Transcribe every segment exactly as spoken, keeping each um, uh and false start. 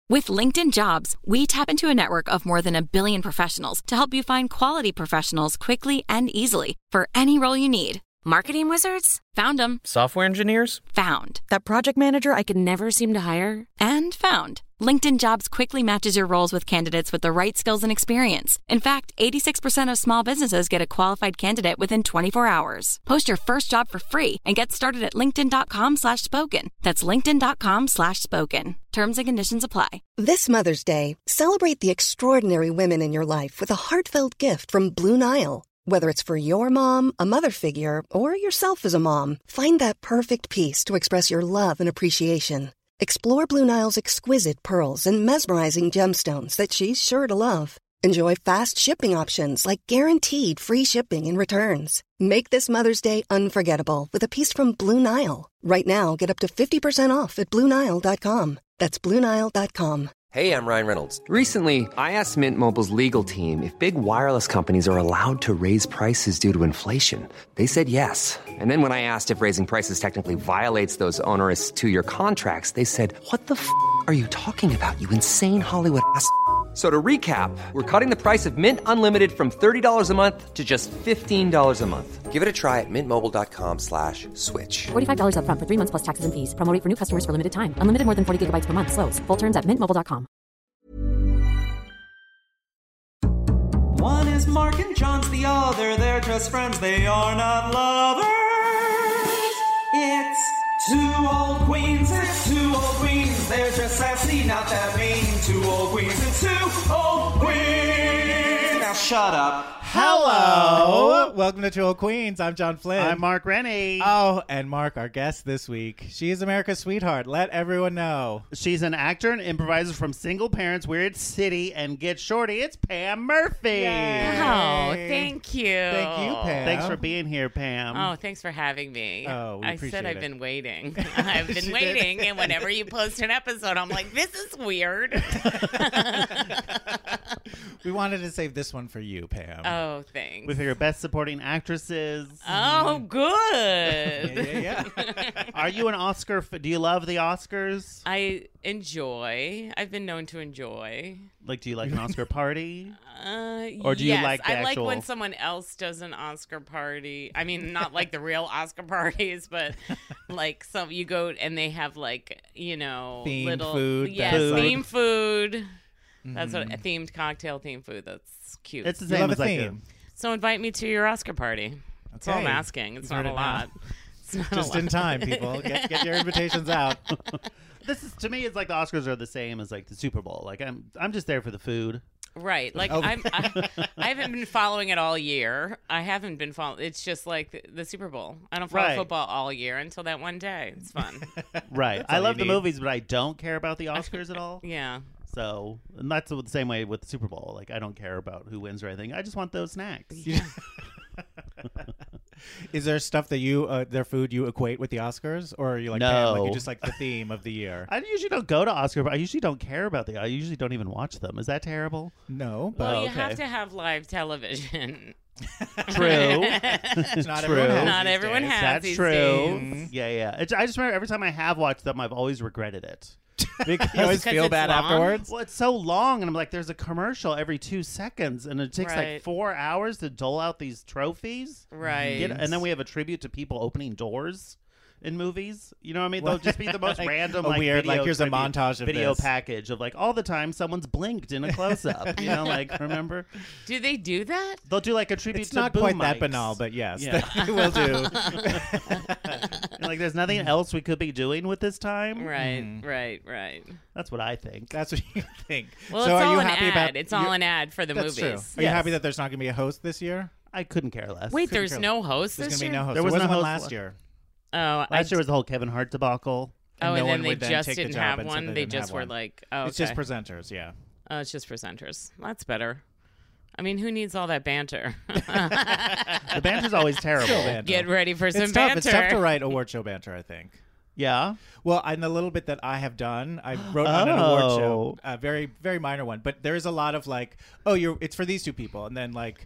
With LinkedIn Jobs, we tap into a network of more than a billion professionals to help you find quality professionals quickly and easily for any role you need. Marketing wizards? Found them. Software engineers? Found. That project manager I could never seem to hire? And found. LinkedIn Jobs quickly matches your roles with candidates with the right skills and experience. In fact, eighty-six percent of small businesses get a qualified candidate within twenty-four hours. Post your first job for free and get started at linkedin.com slash spoken. That's linkedin.com slash spoken. Terms and conditions apply. This Mother's Day, celebrate the extraordinary women in your life with a heartfelt gift from Blue Nile. Whether it's for your mom, a mother figure, or yourself as a mom, find that perfect piece to express your love and appreciation. Explore Blue Nile's exquisite pearls and mesmerizing gemstones that she's sure to love. Enjoy fast shipping options like guaranteed free shipping and returns. Make this Mother's Day unforgettable with a piece from Blue Nile. Right now, get up to fifty percent off at blue nile dot com. That's blue nile dot com. Hey, I'm Ryan Reynolds. Recently, I asked Mint Mobile's legal team if big wireless companies are allowed to raise prices due to inflation. They said yes. And then when I asked if raising prices technically violates those onerous two-year contracts, they said, what the f*** are you talking about, you insane Hollywood ass f- So to recap, we're cutting the price of Mint Unlimited from thirty dollars a month to just fifteen dollars a month. Give it a try at mintmobile.com slash switch. forty-five dollars up front for three months plus taxes and fees. Promo rate for new customers for limited time. Unlimited more than forty gigabytes per month. Slows full terms at mint mobile dot com. One is Mark and John's the other. They're just friends. They are not lovers. It's two old queens. It's two old queens. They're just sassy, not that mean. Two old queens. It's two old queens. Now shut up. Hello. Welcome to Two Old Queens. I'm John Flynn. I'm Mark Rennie. Oh, and Mark, our guest this week. She is America's sweetheart. Let everyone know. She's an actor and improviser from Single Parents, Weird City, and Get Shorty. It's Pam Murphy. Yay. Oh, thank you. Thank you, Pam. Thanks for being here, Pam. Oh, thanks for having me. Oh, we I appreciate said I've it. been waiting. I've been She waiting, did. and whenever you post an episode, I'm like, this is weird. We wanted to save this one for you, Pam. Oh, thanks. With your best supporting actresses. Oh, good. Yeah, yeah, yeah. Are you an Oscar? F- do you love the Oscars? I enjoy. I've been known to enjoy. Like, do you like an Oscar party? Uh, Or do you yes, like the I actual- like when someone else does an Oscar party. I mean, not like the real Oscar parties, but like some you go and they have like you know Themed little food, yes, that's like- themed food. That's what a Mm-hmm. themed cocktail, themed food. That's cute. It's the You same love a as like theme. So invite me to your Oscar party. That's all I'm Okay. asking. It's You've not heard a it now. lot. It's not Just a in lot. time, people. Get, get your invitations out. This is to me. It's like the Oscars are the same as like the Super Bowl. Like I'm, I'm just there for the food. Right. Like Oh. I'm I, I haven't been following it all year. I haven't been following it's just like the, the Super Bowl. I don't follow Right. football all year until that one day. It's fun. Right. I all love you the need. movies, but I don't care about the Oscars at all. Yeah. So, and that's the same way with the Super Bowl. Like, I don't care about who wins or anything. I just want those snacks. Is there stuff that you, uh, their food, you equate with the Oscars? Or are you like, Pam, like No. you just like the theme of the year? I usually don't go to Oscar, but I usually don't care about the. I usually don't even watch them. Is that terrible? No, but Well, you okay. have to have live television. True. not True. everyone has Not these everyone days. has That's these true. days. Yeah, yeah. It's, I just remember every time I have watched them, I've always regretted it. You always Because feel it's bad long? afterwards? Well, it's so long, and I'm like, there's a commercial every two seconds, and it takes Right. like four hours to dole out these trophies. Right. Get- and then we have a tribute to people opening doors in movies. You know what I mean? They'll just be the most Like random, a like, weird, video like, here's a tribute- montage of video this. package of like all the time someone's blinked in a close up. You know, like remember? Do they do that? They'll do like a tribute It's to not boom quite that mics. banal, but yes, Yeah. they will do. Like, there's nothing else we could be doing with this time. Right, Mm. right, right. That's what I think. That's what you think. Well, so it's are all you an happy ad. about? it's all you- an ad for the That's true. movies. Are you Yes. happy that there's not going to be a host this year? I couldn't care less. Wait, there's care no host There's this going to be year? no host. There was wasn't no one host last la- year. Oh, I Last year was the whole Kevin Hart debacle. Oh, no and one then they would then just take the didn't job, have and so one. they They didn't just have were one. like, oh, It's okay. just presenters, yeah. Oh, it's just presenters. That's better. I mean, who needs all that banter? The banter's always terrible. Still banter. Get ready for some It's tough. banter. It's tough to write award show banter, I think. Yeah. Well, in the little bit that I have done, I wrote on an award show, Oh. a very, very minor one. But there is a lot of like, oh, you're it's for these two people, and then like,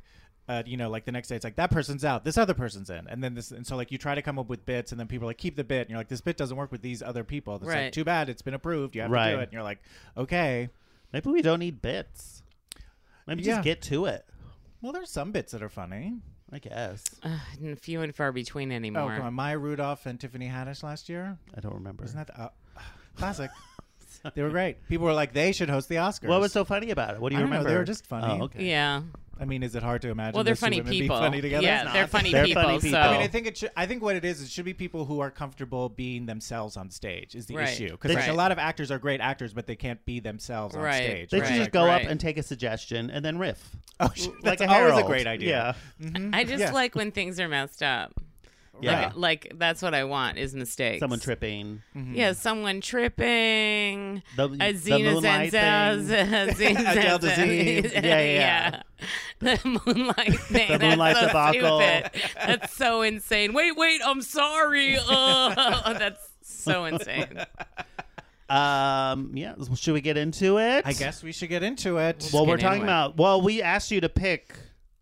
Uh, you know, like the next day, it's like that person's out, this other person's in, and then this, and so like you try to come up with bits, and then people are like keep the bit, and you're like this bit doesn't work with these other people. It's Right. like too bad, it's been approved, you have Right. to do it, and you're like, okay, Maybe we don't need bits. Maybe Yeah. just get to it. well, there's some bits that are funny. I guess. Uh, few and far between Oh, anymore. come on, Maya Rudolph and Tiffany Haddish last year, I don't remember. isn't that the, uh, classic? They were great. People were like, they should host the Oscars. What was so funny about it? What do you I don't know, remember? they were just funny. Oh, okay. Yeah. I mean, is it hard to imagine? Well, they're those two funny women people. Being funny together? Yeah, It's they're not. funny They're people. funny so people. I mean, I think it should. I think what it is, it should be people who are comfortable being themselves on stage. Is the Right. issue because Right. a lot of actors are great actors, but they can't be themselves on Right. stage. They Right. should just Like, go right. up and take a suggestion and then riff. oh, Like that's a always a Harold. great idea. Yeah. Mhm. I just Yeah. like when things are messed up. Yeah. Like, like that's what I want is mistakes. Someone tripping. Yeah, someone tripping. The, A the Zena moonlight Zenzel. thing. Adele Dazeem. Yeah, yeah, yeah. The moonlight thing. The That's moonlight so debacle. stupid. That's so insane. Wait, wait, I'm sorry. Oh, that's so insane. Um, yeah. Should we get into it? I guess we should get into it. Well, we're get talking into it. about. Well, we asked you to pick.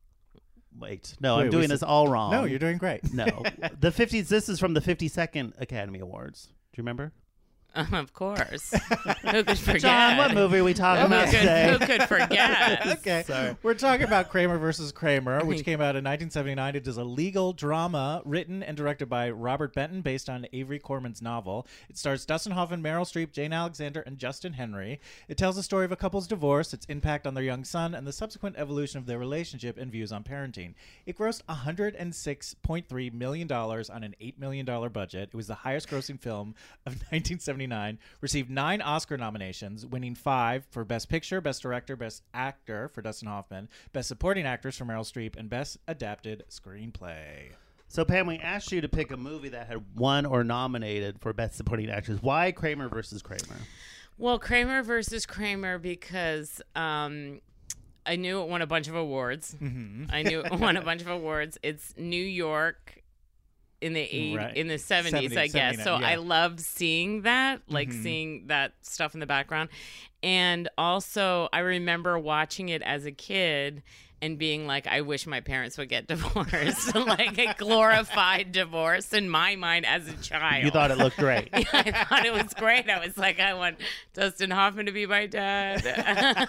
Wait, no, Wait, I'm we doing said- this all wrong. no, you're doing great. No, the fifties. This is from the fifty-second Academy Awards. Do you remember? Um, of course. Who could forget? John, what movie are we talking Who about could, today? who could forget? Okay, Sorry. we're talking about Kramer versus Kramer, which came out in nineteen seventy-nine. It is a legal drama written and directed by Robert Benton, based on Avery Corman's novel. It stars Dustin Hoffman, Meryl Streep, Jane Alexander, and Justin Henry. It tells the story of a couple's divorce, its impact on their young son, and the subsequent evolution of their relationship and views on parenting. It grossed one hundred six point three million dollars on an eight million dollars budget. It was the highest-grossing film of nineteen seventy-nine. Received nine Oscar nominations, winning five for Best Picture, Best Director, Best Actor for Dustin Hoffman, Best Supporting Actress for Meryl Streep, and Best Adapted Screenplay. So, Pam, we asked you to pick a movie that had won or nominated for Best Supporting Actress. Why Kramer versus Kramer? Well, Kramer versus Kramer because um, I knew it won a bunch of awards. Mm-hmm. I knew it won a bunch of awards. It's New York in the eight, Right. in the seventies, I seventies, guess. So seventy-nine, yeah. I loved seeing that, like Mhm. seeing that stuff in the background. And also, I remember watching it as a kid and being like, I wish my parents would get divorced. Like a glorified divorce in my mind as a child. You thought it looked great. Yeah, I thought it was great. I was like, I want Dustin Hoffman to be my dad.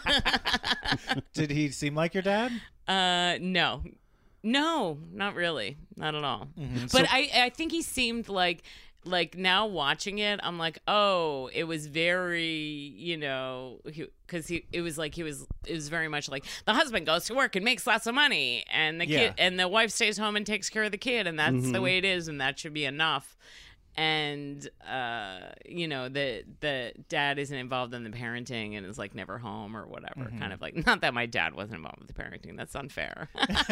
Did he seem like your dad? uh, no. No, not really. Not at all. Mhm. But So- I, I think he seemed like, like now watching it, I'm like, oh, it was very, you know, because he, it was like he was, it was very much like the husband goes to work and makes lots of money, and the Yeah. kid, and the wife stays home and takes care of the kid, and that's the Mhm. way it is, and that should be enough. And uh, you know, the the dad isn't involved in the parenting and is like never home or whatever. Mhm. Kind of like, not that my dad wasn't involved with the parenting. That's unfair.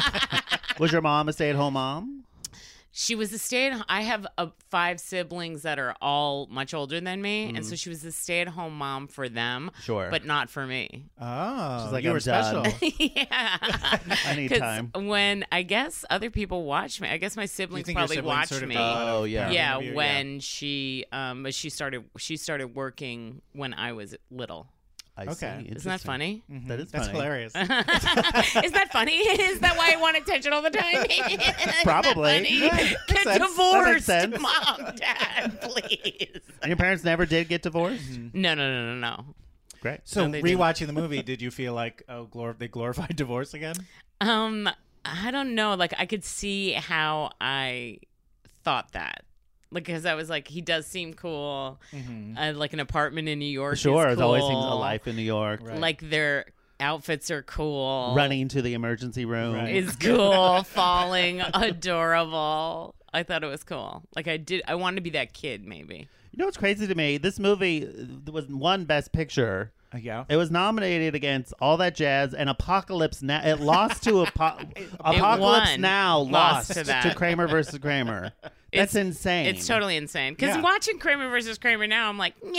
Was your mom a stay-at-home mom? She was a stay at I have uh, five siblings that are all much older than me, and so she was a stay at home mom for them, Sure. but not for me. Oh, She's like, you I'm were special. done. Yeah, I need 'Cause time. when I guess other people watch me, I guess my siblings think your probably siblings watched sort of me. got a lot of Oh, yeah. parenting Yeah, of you? when she um, but she started she started working when I was little. I Okay. see. Isn't that Interesting. funny? Mhm. That is That's funny. hilarious. Is that funny? Is that why I want attention all the time? Probably. Isn't Yeah, that funny? makes Get sense. That makes divorced, sense. mom, dad, please. And your parents never did get divorced? No, no, no, no, no. Great. So No, they didn't. rewatching the movie, did you feel like oh, glor- they glorified divorce again? Um, I don't know. Like, I could see how I thought that. Like, because I was like, he does seem cool. Mm-hmm. Uh, like an apartment in New York. Sure. is It always seems cool. a life in New York. Right. Like their outfits are cool. Running to the emergency room. Right. is cool. Falling, adorable. I thought it was cool. Like I did. I wanted to be that kid, maybe. You know what's crazy to me? This movie uh, was one Best Picture. Uh, yeah. It was nominated against All That Jazz and Apocalypse Now. It lost to Apo- Apocalypse won. Now. Lost Lost, to that. Kramer versus Kramer. That's It's- insane. It's totally insane. Because Yeah. watching Kramer versus Kramer now, I'm like, yeah,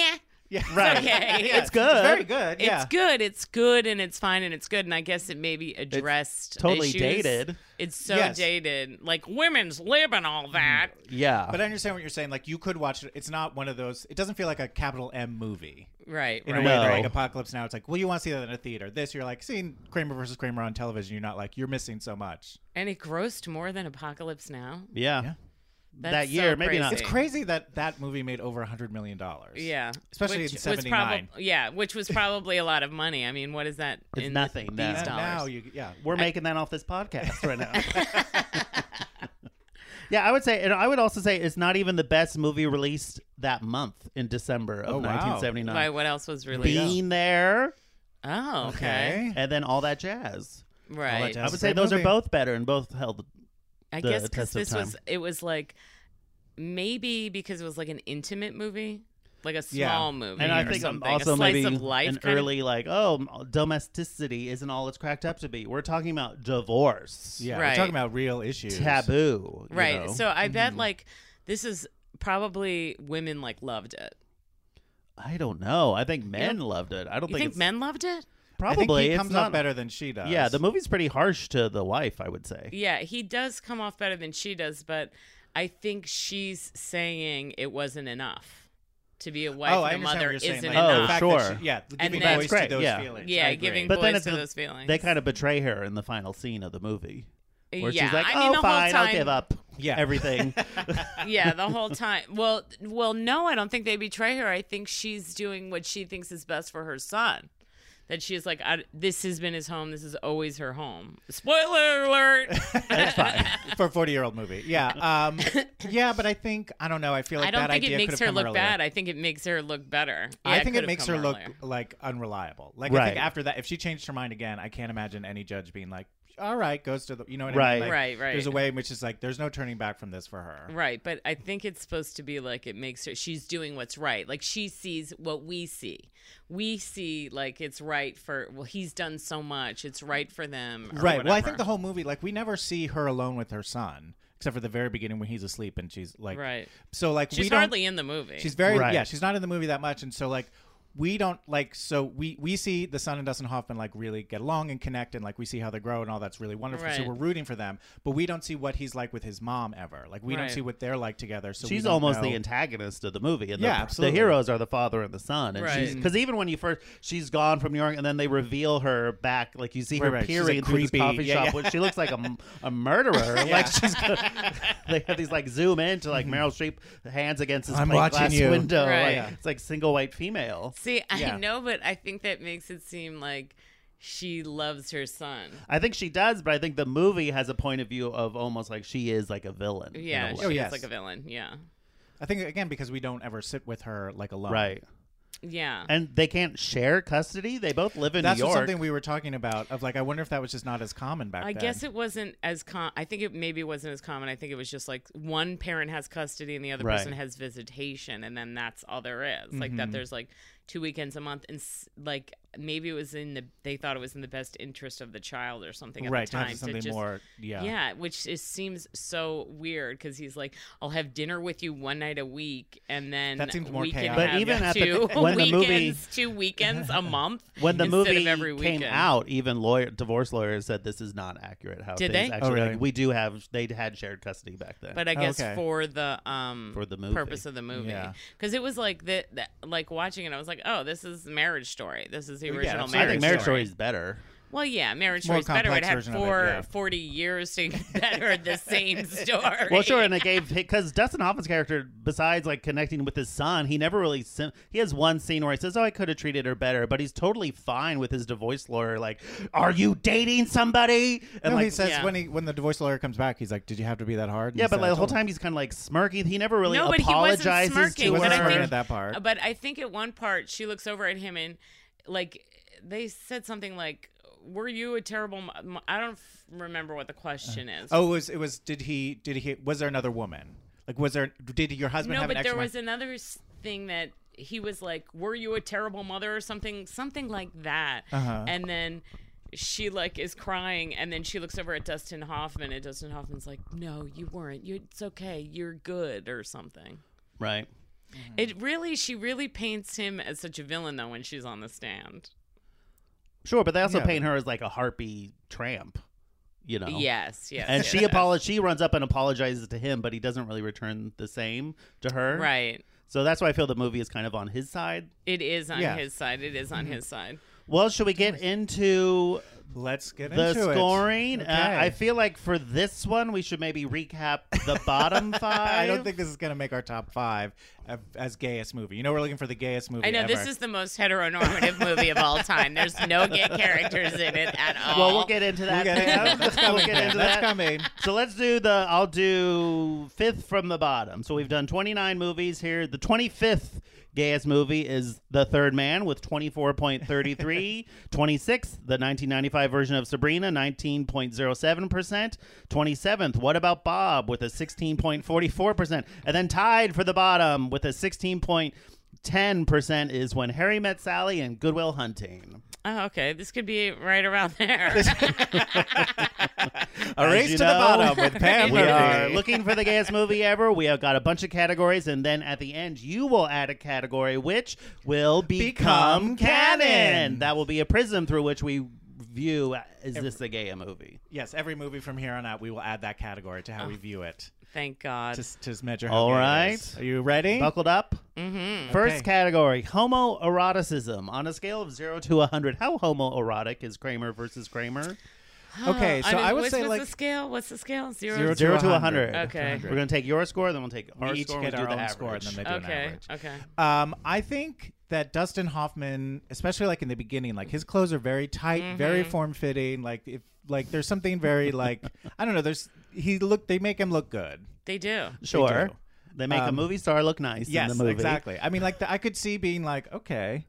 Yeah, Right. Okay. It's good. very good. It's Yeah. good. It's good, and it's fine, and it's good. And I guess it maybe addressed totally issues. dated. It's so Yes. dated, like women's lib and all that. Yeah. But I understand what you're saying. Like, you could watch it. It's not one of those. It doesn't feel like a capital M movie. Right. In right. a way, No. that, like Apocalypse Now, it's like, well, you want to see that in a theater. This, you're like, seeing Kramer versus Kramer on television, you're not like, you're missing so much. And it grossed more than Apocalypse Now. yeah. Yeah. That's That year, so maybe not. crazy. It's crazy that that movie made over one hundred million dollars. Yeah, Especially Which in was seventy-nine. prob- yeah, which was probably a lot of money. I mean, what is that? It's in nothing these now. And dollars? now, you, yeah. We're making that off this podcast right now. Yeah, I would say, and I would also say it's not even the best movie released that month in December of Oh, wow. nineteen seventy-nine. Why? What else was released? Being There, Oh, okay. Okay. and then All That Jazz. Right. Jazz. I That's would a say great those movie. are both better and both held. I the guess because test of this time. was, it was like maybe because it was like an intimate movie, like a Yeah. small movie, And I or think something. also a slice maybe of life an kind of- early like, oh, domesticity isn't all it's cracked up to be. We're talking about divorce, Yeah, Right. we're talking about real issues. taboo, you right. know? So I bet like this is probably women like loved it. I don't know. I think men loved it. I don't You think, think it's men loved it? probably I think he it's comes not off better than she does. Yeah, the movie's pretty harsh to the wife, I would say. Yeah, he does come off better than she does, but I think she's saying it wasn't enough to be a wife Oh, I and a understand mother what you're saying. isn't Like, Oh, the enough. fact sure. that she- yeah, giving then- voice That's to those great, yeah. feelings. Yeah, I agree. giving But then voice it's to the- those feelings. They kind of betray her in the final scene of the movie, where yeah, she's like, I mean, "Oh, the whole fine, I'll time- give up Yeah. everything." Yeah, the whole time. Well, well, no, I don't think they betray her. I think she's doing what she thinks is best for her son. That she's like, I, this has been his home. This is always her home. Spoiler alert. That's fine. For a forty-year-old movie. Yeah. Um, yeah, but I think, I don't know, I feel like I don't that think idea it makes could her have come look earlier. bad. I think it makes her look better. Yeah, I think could it have makes come her look earlier. like unreliable. Like I Right. think after that, if she changed her mind again, I can't imagine any judge being like, "All right, goes to the," you know what I Right. mean? Like, Right, right. There's a way in which it's like there's no turning back from this for her. Right, but I think it's supposed to be like it makes her, she's doing what's right. Like she sees what we see. We see like it's right for, well, he's done so much. It's right for them. or Right. Well, I whatever. think the whole movie, like, we never see her alone with her son, except for the very beginning when he's asleep and she's like, Right. So like we She's don't. hardly in the movie. She's very Right. yeah. She's not in the movie that much, and so like we don't like. So we we see the son and Dustin Hoffman like really get along and connect, and like we see how they grow and all that's really wonderful. So Right. we're rooting for them, but we don't see what he's like with his mom ever. Like we Right. don't see what they're like together. So we She's don't almost know. the antagonist of the movie. And Yeah, the, absolutely. the heroes are the father and the son. And Right. she's because even when you first, she's gone from New York, and then they reveal her back, like you see her Right, right. She's, peering like, through this creepy. coffee Yeah, shop, yeah. which she looks like a, m- a murderer. Like she's, they have these like zoom in to like Meryl Streep hands against this I'm plate watching glass you. window. Right. Like, it's like single white female. See, I Yeah. know, but I think that makes it seem like she loves her son. I think she does, but I think the movie has a point of view of almost like she is like a villain. in Yeah, a she way. Oh, yes. is like a villain. Yeah. I think again because we don't ever sit with her like alone. Right. Yeah. And they can't share custody. They both live in That's New what York. something we were talking about. Of like, I wonder if that was just not as common back I then. guess it wasn't as com. I think it maybe wasn't as common. I think it was just like one parent has custody and the other Right. person has visitation, and then that's all there is. Like Mm-hmm. that, there's like two weekends a month, and s- like maybe it was in the they thought it was in the best interest of the child or something at right the to time have something just, more. Yeah. Yeah, which is, seems so weird because he's like, I'll have dinner with you one night a week, and then That seems more we can chaotic. But have even at the- two when the movie- weekends, two weekends a month when the instead movie of every came weekend. out, even lawyer, divorce lawyers said this is not accurate. How Did things they? actually Oh, really? like, we do have they had shared custody back then. But I guess okay. for the um For the movie. purpose of the movie, Yeah. because it was like the, the like watching it, I was like, oh, this is Marriage Story. This is the Yeah, original that's I Marriage think Marriage Story. Story is better. Well, yeah, Marriage More Story is better. It complex had version of it, four, yeah. forty years to better the same story. Well, sure, and it gave because Dustin Hoffman's character, besides like connecting with his son, he never really. Sim- he has one scene where he says, "Oh, I could have treated her better," but he's totally fine with his divorce lawyer. Like, "Are you dating somebody?" And No, like, he says yeah. when he when the divorce lawyer comes back, he's like, "Did you have to be that hard?" And yeah, he but like, says, the whole "Oh." time he's kind of like smirky. He never really No, but he wasn't apologizes smirking, to He but wasn't I her. smirking think- at that part. But I think at one part she looks over at him and like they said something like, "Were you a terrible?" Mo-? mo-" I don't f- remember what the question is. Oh, it was it was? Did he? Did he? Was there another woman? Like, was there? Did your husband no, have but an there ex-wife? was another s- thing that he was like, "Were you a terrible mother?" or something, something like that. Uh-huh. And then she like is crying, and then she looks over at Dustin Hoffman, and Dustin Hoffman's like, "No, you weren't. You, it's okay. You're good," or something. Right. It really, she really paints him as such a villain, though, when she's on the stand. Sure, but they also Yeah. paint her as like a harpy tramp, you know? Yes, yes. And yes, she yes. apolog- She runs up and apologizes to him, but he doesn't really return the same to her. Right. So that's why I feel the movie is kind of on his side. It is on Yeah. his side. It is on his side. Well, should we get into Let's get the into scoring? it. Uh, Okay. I feel like for this one, we should maybe recap the bottom five. I don't think this is going to make our top five of, as gayest movie. You know, we're looking for the gayest movie I know, ever. this is the most heteronormative movie of all time. There's no gay characters in it at all. Well, we'll get into that. We'll get into- that's We'll coming, get man. into That's that. coming. So let's do the. I'll do fifth from the bottom. So we've done twenty-nine movies here. The twenty-fifth gayest movie is The Third Man with twenty-four point three three. twenty-sixth, the nineteen ninety-five version of Sabrina, nineteen point zero seven percent. twenty-seventh, What About Bob with a sixteen point four four percent. And then tied for the bottom with a sixteen point one zero percent is When Harry Met Sally and Good Will Hunting. Oh, okay. This could be right around there. A race you to know, the bottom with Pam We Murphy. are looking for the gayest movie ever. We have got a bunch of categories, and then at the end, you will add a category which will become, Become canon. That will be a prism through which we view, is this a gay movie? Yes, every movie from here on out, we will add that category to how we view it. Thank God. To, to measure how All gay it right. is. Are you ready? Buckled up? Mm-hmm. First Okay. category, homoeroticism. On a scale of zero to one hundred, how homoerotic is Kramer versus Kramer? Okay, so mean, I would what's, say what's like the scale? What's the scale? Zero. Zero to Zero to one one hundred. hundred. Okay. We're going to take your score, then we'll take our we each score, get and our we'll do own the score, and average. then they do an Okay. average. Okay. Um, I think that Dustin Hoffman, especially like in the beginning, like his clothes are very tight, Mm-hmm. very form fitting. Like if like there's something very like I don't know. There's he look they make him look good. They do. Sure. do. They make a Um, movie star look nice Yes, in the movie. exactly. I mean, like the, I could see being like okay,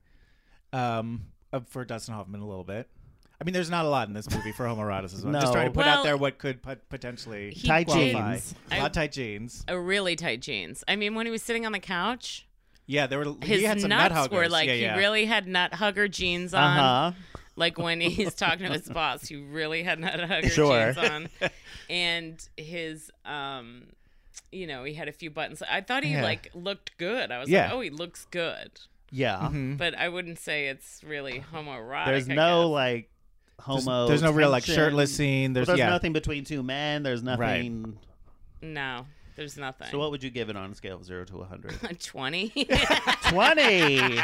um, uh, for Dustin Hoffman a little bit. I mean, there's not a lot in this movie for homoeroticism. I'm just No. trying to put Well, out there what could pot- potentially He Tight did- qualify. jeans. A lot of tight jeans. A really tight jeans. I mean, when he was sitting on the couch, Yeah, there were. his he had some nut nuts huggers. were like yeah, yeah. he really had nut hugger jeans on. Uh-huh. Like when he's talking to his boss, he really had nut hugger Sure. jeans on, and his um, you know, he had a few buttons. I thought he Yeah. like looked good. I was Yeah. like, oh, he looks good, Yeah. Mm-hmm. but I wouldn't say it's really homoerotic. There's I no guess. like There's, homo. there's no real like tension. shirtless scene. There's, There's yeah. nothing between two men. There's nothing. no. There's nothing. So what would you give it on a scale of zero to one hundred? twenty, twenty.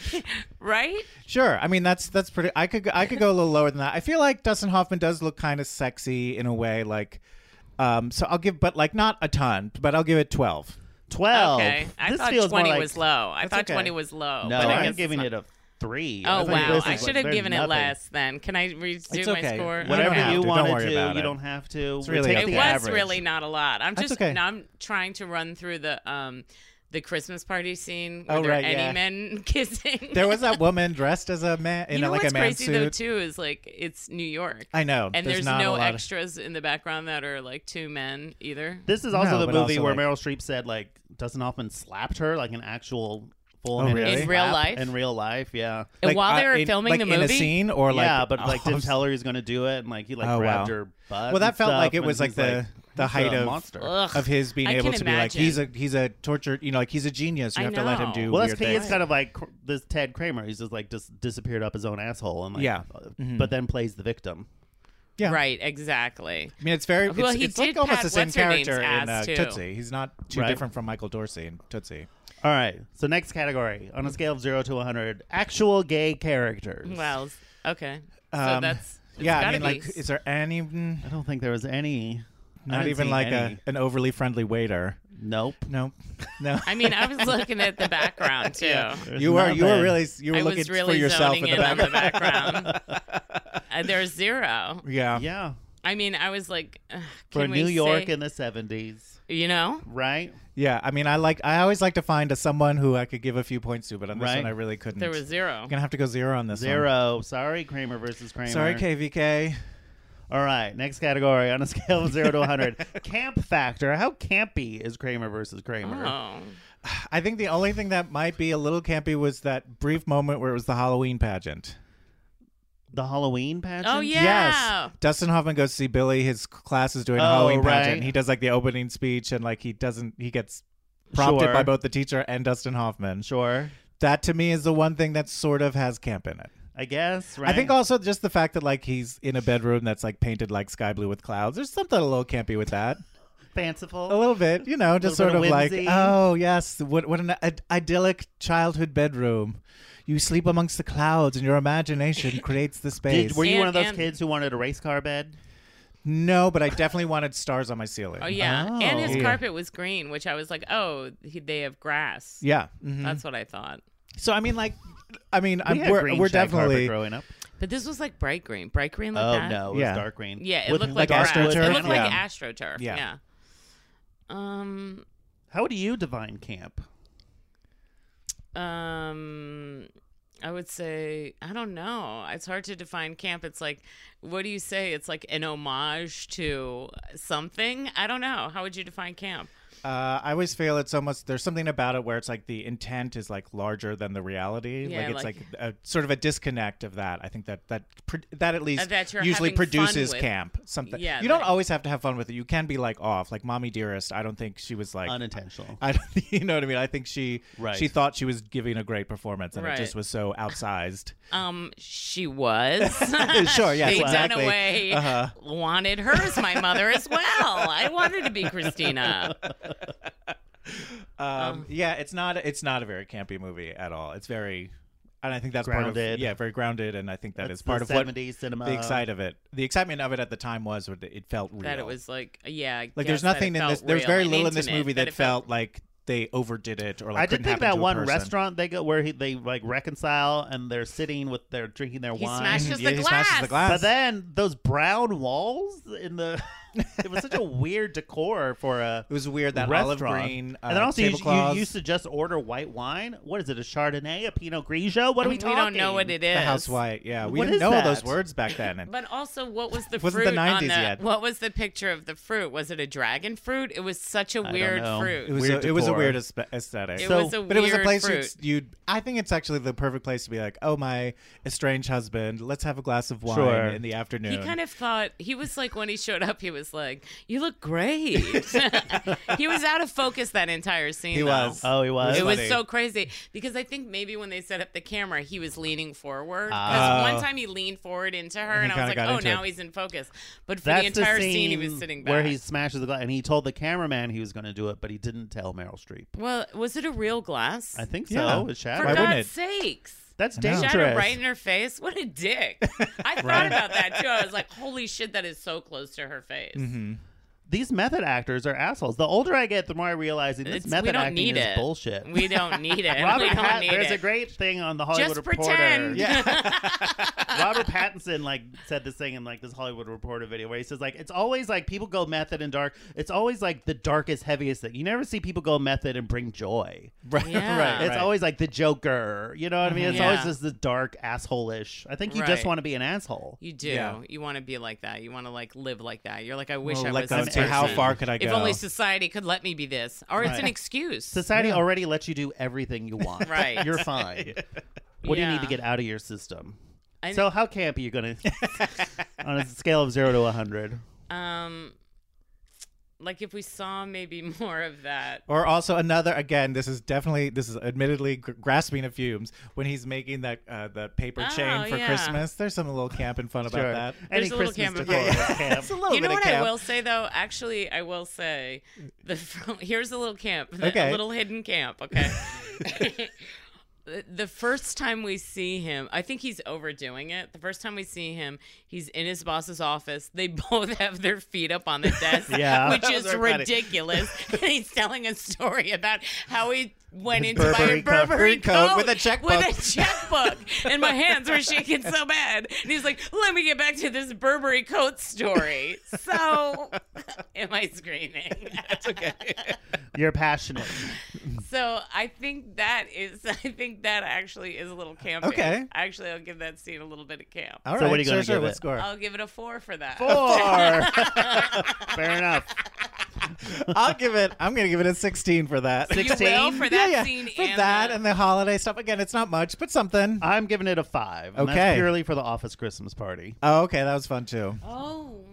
right? Sure. I mean, that's that's pretty. I could I could go a little lower than that. I feel like Dustin Hoffman does look kind of sexy in a way. Like, um, so I'll give, but like not a ton. But I'll give it twelve. twelve. Okay, I This thought feels more twenty like- was low. I That's thought okay. twenty was low. No, but I I'm guess giving it's it a three. not- Oh think wow! this I is should like- have there's given it nothing. less. Then can I redo It's my okay. score? You don't Whatever have you to. Don't wanted worry to, about you it. don't have to. It's We'll really take up It the to was you. average. really not a lot. I'm That's just okay. now I'm trying to run through the um the Christmas party scene where Oh, there right, are any yeah. men kissing. There was that woman dressed as a man in you know a, like what's a man crazy suit. though too is like it's New York. I know. And there's, not no a lot of- extras in the background that are like two men either. This is also No, the but movie also, where like- Meryl Streep said like Dustin Hoffman slapped her like an actual full Oh, handed really? In real slap life? in real life. Yeah. And Like, while they uh, were in- filming like the in movie, a scene, or like yeah, but like oh, didn't tell her he's going to do it, and like he like Oh, grabbed wow. her butt. Well, that and felt stuff, like it and was like he's the the he's height a of monster. Ugh. of his being I able can to be like imagine. he's a he's a tortured, you know, like he's a genius. You I have to let him know. do Well, weird that's things. he's kind of like cr- this Ted Kramer. He's just like just disappeared up his own asshole, and like, Yeah. uh, Mhm. but then plays the victim. yeah. right? Exactly. I mean, it's very. Well, it's he it's like did almost pat the same what's-her-name's character in uh, ass, too. Tootsie. He's not too Right. different from Michael Dorsey in Tootsie. All right, so next category on a scale of zero to one hundred, actual gay characters. Well, okay. So Um, that's it's yeah, I gotta mean, be. like, is there any? mm, I don't think there was any. I Not didn't even see like any. a an overly friendly waiter. Nope. No, no. I mean, I was looking at the background too. There's you were you were nothing. really you were I looking was really for yourself zoning in the in on background. the background. And there's zero. Yeah. Yeah, I mean, I was like, ugh, for can we New York say- in the seventies, you know, right? Yeah, I mean, I like I always like to find a someone who I could give a few points to, but on this Right. one I really couldn't. there was zero. I'm gonna have to go zero on this one. Zero. Sorry, Kramer versus Kramer. Sorry, K V K. All right, next category on a scale of zero to one hundred. Camp factor. How campy is Kramer versus Kramer? Oh, I think the only thing that might be a little campy was that brief moment where it was the Halloween pageant. The Halloween pageant? oh yeah. Yes. Dustin Hoffman goes to see Billy. His class is doing a Oh, Halloween right. pageant. And he does like the opening speech and like he doesn't, he gets prompted Sure. by both the teacher and Dustin Hoffman. Sure. That to me is the one thing that sort of has camp in it. I guess, right? I think also just the fact that like he's in a bedroom that's like painted like sky blue with clouds. There's something a little campy with that. fanciful. A little bit, you know, just Little sort bit of of like, whimsy. oh yes, what what an Id- idyllic childhood bedroom. You sleep amongst the clouds, and your imagination creates the space. Did, were you And- one of those and- kids who wanted a race car bed? No, but I definitely wanted stars on my ceiling. Oh yeah, Oh. and his Yeah. carpet was green, which I was like, oh, he, they have grass. Yeah. mhm. That's what I thought. So I mean, like, I mean, We I'm, had we're green we're shag carpet definitely growing up. But this was like bright green, bright green like Oh that. no, it was Yeah. dark green. Yeah, it With, looked like, like grass. AstroTurf? It looked like Yeah. AstroTurf. Yeah. Yeah. Um. How would you define camp? Um. I would say I don't know. It's hard to define camp. It's like, what do you say? It's like an homage to something. I don't know. How would you define camp? Uh, I always feel it's almost there's something about it where it's like the intent is like larger than the reality. Yeah, like it's like- like, a, sort of a disconnect of that. I think that that pr- that at least Uh, that you're usually having fun produces with. camp. Something Yeah, you don't that- always have to have fun with it. You can be like off. Like Mommy Dearest. I don't think she was like Unintentional. I don't, you know what I mean. I think she Right. she thought she was giving a great performance and Right. it just was so outsized. Um, she was. Sure, yes, Faye exactly. Dunaway Uh-huh. wanted hers, my mother as well. I wanted to be Christina. Um, yeah, it's not it's not a very campy movie at all. It's very, and I think that's part Grounded. of yeah, very grounded, and I think that That's is part the of what seventies cinema. the excite of it. The excitement of it at the time was that it felt real. That it was like, yeah. I like guess there's nothing that it in felt this. There's real very and little in this intimate, movie that, it felt like they overdid it or like I did couldn't think happen that to a one person. restaurant they go where he, they like reconcile and they're sitting with their drinking their He wine. smashes Yeah, the he glass. smashes the glass. But then those brown walls in the it was such a weird decor for a It was weird that olive restaurant. green. Uh, and then also you, you tablecloths. used to just order white wine. What is it? A Chardonnay? A Pinot Grigio? What are we we talking? don't know what it is. the house white. Yeah, we What didn't is know all those that? words back then. And But also, what was the Wasn't fruit the nineties on the? yet. What was the picture of the fruit? Was it a dragon fruit? It was such a don't weird know. fruit. it was Weird a, it was a decor. weird aspe- aesthetic. It So- was a But it was a weird place fruit. you'd, you'd. I think it's actually the perfect place to be like, oh, my estranged husband. Let's have a glass of wine Sure. in the afternoon. He kind of thought he was like when he showed up, he was like, "You look great." He was out of focus that entire scene. He though. was. Oh, he was. It was funny. so crazy because I think maybe when they set up the camera, he was leaning forward. Ah. Because Oh. one time he leaned forward into her, And and, he I was kinda like, got "Oh, into now it. he's in focus." But for That's the entire the scene, scene he was sitting back. where he smashes the glass, and he told the cameraman he was going to do it, but he didn't tell Meryl Streep. Well, was it a real glass? I think so. Yeah. It's For shattered. Why wouldn't God's it? sakes. That's I know. dangerous. Shattered right in her face. What a dick. I thought about that too. I was like, holy shit, that is so close to her face. Mm-hmm. These method actors are assholes. The older I get, the more I realize this It's- method we don't acting need is it. bullshit. We don't need it. Robert we don't Pat- need there's it. a great thing on the Hollywood Just Reporter. pretend. Yeah. Robert Pattinson like said this thing in like this Hollywood Reporter video where he says like it's always like people go method and dark. It's always like the darkest, heaviest thing. You never see people go method and bring joy. Right, Yeah. right, It's right. always like the Joker. You know what I mean? It's Yeah. always just the dark asshole-ish. I think you just Right. want to be an asshole. You do. Yeah. You want to be like that. You want to like live like that. You're like, I wish Well, I like, was let's this see how person. far could I If go? only society could let me be this, or it's Right. an excuse. Society Yeah. already lets you do everything you want. Right. You're fine. What do you need Yeah. to get out of your system? I So how campy are you gonna on a scale of zero to a hundred? Um, like if we saw maybe more of that. Or also another again. This is definitely this is admittedly gr- grasping of fumes when he's making that uh, the paper Oh, chain for yeah. Christmas. There's some little camp and fun about Sure. that. Any There's a little Christmas camp decor about is camp. It's a little You know bit what of camp. I will say though? Actually, I will say the here's a little camp, the- Okay. a little hidden camp. Okay. The- The first time we see him, I think he's overdoing it. The first time we see him, he's in his boss's office. They both have their feet up on the desk, Yeah. which That is was very funny. ridiculous. And he's telling a story about how he went His in to buy Burberry a coat. Burberry coat coat with a checkbook. With a checkbook, and my hands were shaking so bad. And he's like, "Let me get back to this Burberry coat story." So, am I screaming? That's okay. You're passionate. So I think that is, I think that actually is a little campy. Okay. Actually, I'll give that scene a little bit of camp. All right. So what are you sure, gonna sure, give what it? score? I'll give it a four for that. Four. Fair enough. I'll give it. I'm gonna give it a sixteen for that. You will for that yeah, yeah. scene for and that the- and the holiday stuff. Again, it's not much, but something. I'm giving it a five. And Okay. That's purely for the office Christmas party. Oh, okay, that was fun too. Oh well.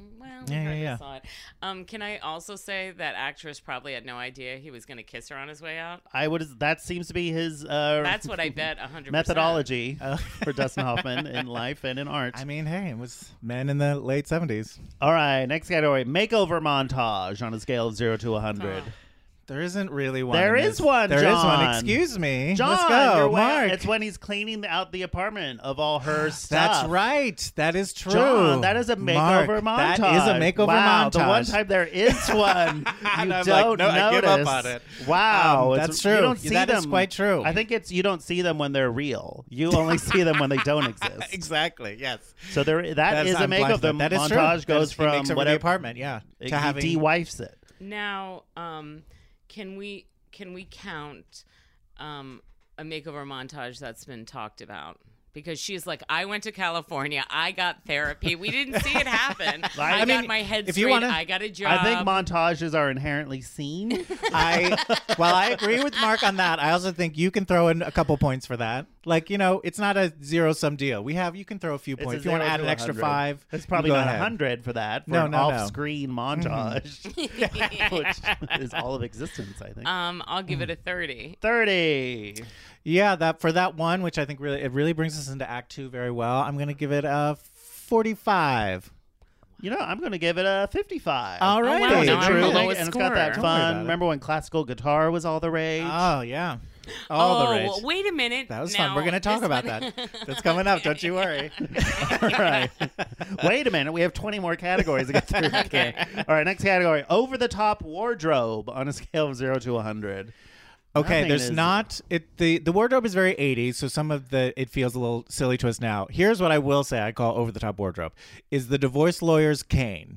Yeah, yeah, hardly yeah. saw it. Um, can I also say that actress probably had no idea he was going to kiss her on his way out? I would. That seems to be his. Uh, That's what I bet one hundred percent. methodology for Dustin Hoffman in life and in art. I mean, hey, it was men in the late seventies. All right, next category: makeover montage on a scale of zero to one hundred. Oh. There isn't really one. There in is this. one, There is John. one. Excuse me. John, Let's go, you're way- Mark. It's when he's cleaning out the apartment of all her stuff. That's right. That is true. John, that is a makeover Mark, montage. That is a makeover wow, montage. The one time there is one, you And I'm don't like, no, I notice. give up on it. Wow, Um, it's- that's true. You don't see That them. is quite true. I think it's you don't see them when they're real. You only see them when they don't exist. Exactly. Yes. So there, that That's- is a I'm blind makeover. to that. The That is true. montage That goes is- he from makes over the whatever apartment, yeah, he to having de-wifes it. Now, um, can we can we count um, a makeover montage that's been talked about? Because she's like, I went to California, I got therapy. We didn't see it happen. I, I got mean, my head if straight. you wanna- I got a job. I think montages are inherently seen. I while I agree with Mark on that, I also think you can throw in a couple points for that. Like, you know, it's not a zero sum deal. We have you can throw a few It's a points. If you want to zero add an to extra one hundred. five, It's probably you go not ahead. a hundred for that. For No, an no, no. off-screen montage, which is all of existence. I think. um, I'll give it a thirty. Thirty. Yeah, that for that one, which I think really it really brings us into Act Two very well. I'm going to give it a forty-five. You know, I'm going to give it a fifty-five. All right, wow, It's now I'm true. the And lowest it's got that scorer. Don't worry fun. about it. Remember when classical guitar was all the rage? Oh yeah, all oh, the rage. wait a minute. That was Now, fun. We're going to talk this about one- that. That's coming up. Don't you worry. All right. Wait a minute. We have twenty more categories to get through. Okay. All right. Next category: over-the-top wardrobe on a scale of zero to one hundred. Okay, Nothing there's is- not it the the wardrobe is very eighties, so some of the it feels a little silly to us now. Here's what I will say I call over the top wardrobe is the divorce lawyer's cane.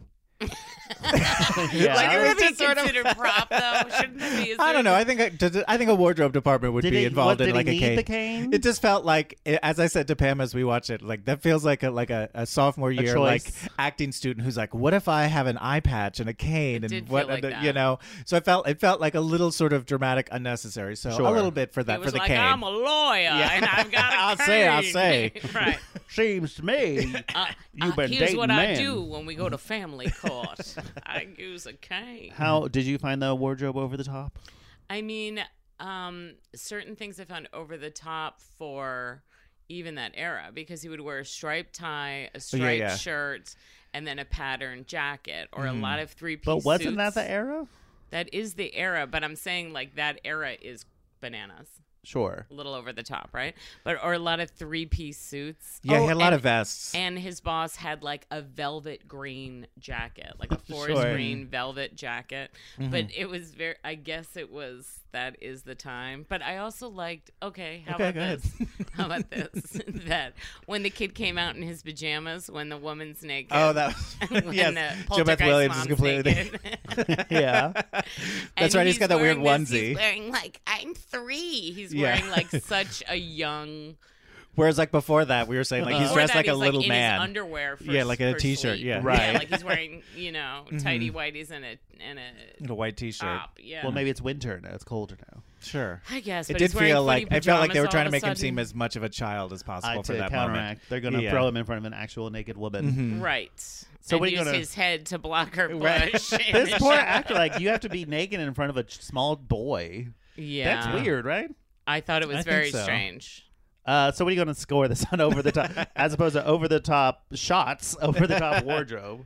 Yeah. Like, I would was be just sort of- considered prop though? Shouldn't it be? Is I there- don't know. I think I, does it- I think a wardrobe department would Did be he- involved what, in did like he a need cane. the cane? It just felt like, as I said to Pam as we watched it, like that feels like a like a, a sophomore year like choice. acting student who's like, what if I have an eye patch and a cane and did what feel like and, that. you know? So I felt it felt like a little sort of dramatic, unnecessary. So Sure. a little bit for It that was for the like, cane. I'm a lawyer and I've got a I'll say, I'll cane. say. Right. Seems to me Uh, you've uh, been here's dating what men. I do when we go to family court. I use a cane. How did you find the wardrobe over the top? I mean, um, certain things I found over the top for even that era because he would wear a striped tie, a striped yeah, yeah. shirt, and then a patterned jacket or a lot of three piece. But wasn't that the era? That is the era, but I'm saying like that era is bananas. Sure. A little over the top, right? But or a lot of three piece suits. Yeah, Oh, he had a lot and- of vests. And his boss had like a velvet green jacket, like a forest Sure. green velvet jacket. But it was very, I guess it was, that is the time. But I also liked, okay, how Okay, about go ahead. this? How about this? That when the kid came out in his pajamas, when the woman's naked. Oh, that was, when yes. the Joe Beth poltergeist Williams is mom's completely. naked. Yeah. And right, he's got that weird wearing this- onesie. He's wearing like, I'm three. He's Yeah. wearing like such a young. Whereas like before that, we were saying like he's Before dressed that, like a he's, little in man. His underwear for, Yeah, like a for t-shirt, sleep. yeah. Right. like he's wearing, you know, tidy whities and a and a a white T-shirt. top. Yeah. Well, maybe it's winter now. It's colder now. Sure. I guess. It but did he's wearing feel footy like I felt like they were pajamas trying to all make of a him seem sudden. as much of a child as possible I for to that counteract. moment. They're going to Yeah. throw him in front of an actual naked woman. right. So and what are you use gonna- his head to block her Right. bush. in This the poor shower. actor, like you have to be naked in front of a ch- small boy. Yeah. That's weird, right? I thought it was I think very so. strange. Uh, so what are you going to score this on over the top, as opposed to over the top shots, over the top wardrobe?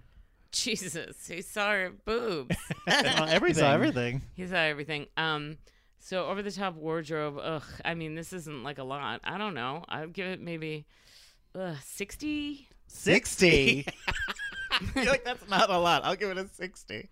Jesus, he saw her boobs. Uh, He everything. saw everything. He saw everything. Um, so over the top wardrobe. Ugh. I mean, this isn't like a lot. I don't know. I'd give it maybe, ugh, sixty. Sixty. You're like, that's not a lot. I'll give it a sixty.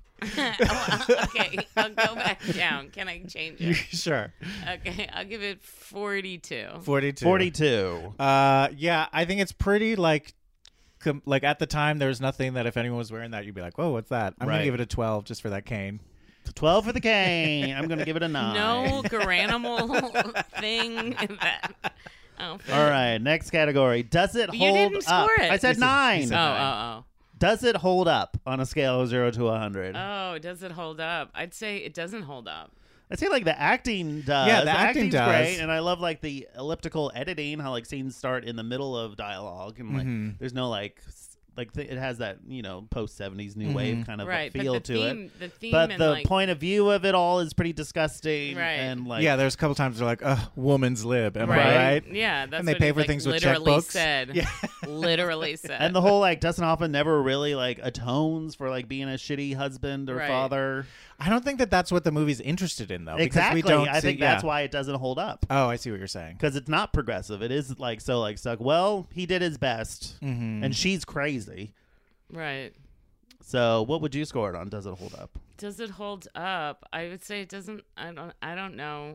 Oh, okay, I'll go back down. Can I change it? Sure. Okay, I'll give it forty-two. forty-two. Forty-two. Uh, yeah, I think it's pretty like, com- like at the time there was nothing that if anyone was wearing that you'd be like, whoa, what's that? I'm Right. gonna give it a twelve just for that cane. Twelve for the cane. I'm going to give it a nine. No Garanimal thing. That. Oh, All right. Next category. Does it You hold didn't up? score it. I said You said- nine. you Oh, said- oh, Does it hold up on a scale of zero to a hundred? oh. Oh, does it hold up? I'd say it doesn't hold up. I'd say like the acting does. Yeah, the acting acting's does. great, and I love like the elliptical editing. How like scenes start in the middle of dialogue, and like Mm-hmm. there's no like s- like th- it has that you know post seventies new wave kind of Right, a feel but the to theme, it. the theme, But and the like, point of view of it all is pretty disgusting. Right. And like yeah, there's a couple times they're like, "Uh, woman's lib." Am right, I right? Yeah, that's And they what pay he, for like, things with literally checkbooks. said. Yeah. Literally said. and the whole like Dustin Hoffman never really like atones for like being a shitty husband or Right. father. I don't think that that's what the movie's interested in, though. because Exactly. We don't I see- think yeah. that's why it doesn't hold up. Oh, I see what you're saying. Because it's not progressive. It is like so like stuck. Well, he did his best, Mm-hmm. and she's crazy. right. So, what would you score it on? Does it hold up? Does it hold up? I would say it doesn't. I don't. I don't know.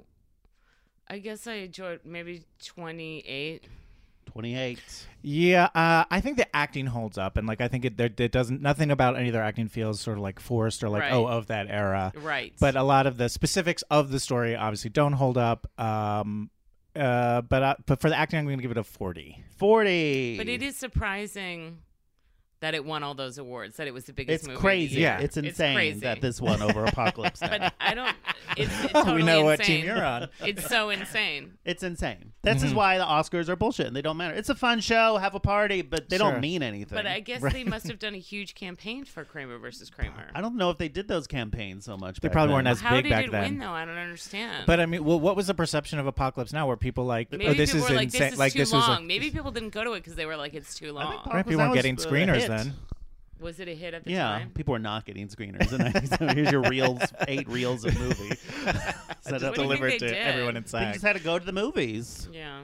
I guess I enjoyed maybe twenty-eight. Twenty-eight. Yeah, uh, I think the acting holds up, and like I think it, there, it doesn't. Nothing about any of their acting feels sort of like forced or like Right. oh of that era. Right. But a lot of the specifics of the story obviously don't hold up. Um, uh, but uh, but for the acting, I'm going to give it a forty. Forty. But it is surprising that it won all those awards. That it was the biggest It's movie. crazy. Of the year. Yeah. It's insane crazy. that this won over Apocalypse Now. But I don't. It's, it's Oh, totally we know what insane. team you're on. It's so insane. It's insane. This Mm-hmm. is why the Oscars are bullshit and they don't matter. It's a fun show, have a party, but they Sure. don't mean anything. But I guess they must have done a huge campaign for Kramer versus Kramer. I don't know if they did those campaigns so much. They back probably then. weren't as How big did back it then. win though? I don't understand. But I mean, well, what was the perception of Apocalypse Now? Were people like, Maybe "Oh, this people is were like, insane"? "This is like too this was long." a, Maybe people didn't go to it because they were like, "It's too I think long." Apocalypse right, people Now weren't was getting a screeners hit. then. Was it a hit at the Yeah, time? people were not getting screeners in nineteen. Here's your reels, eight reels of movie. Set up What do you Delivered think to they did? everyone They inside. just had to go to the movies. Yeah.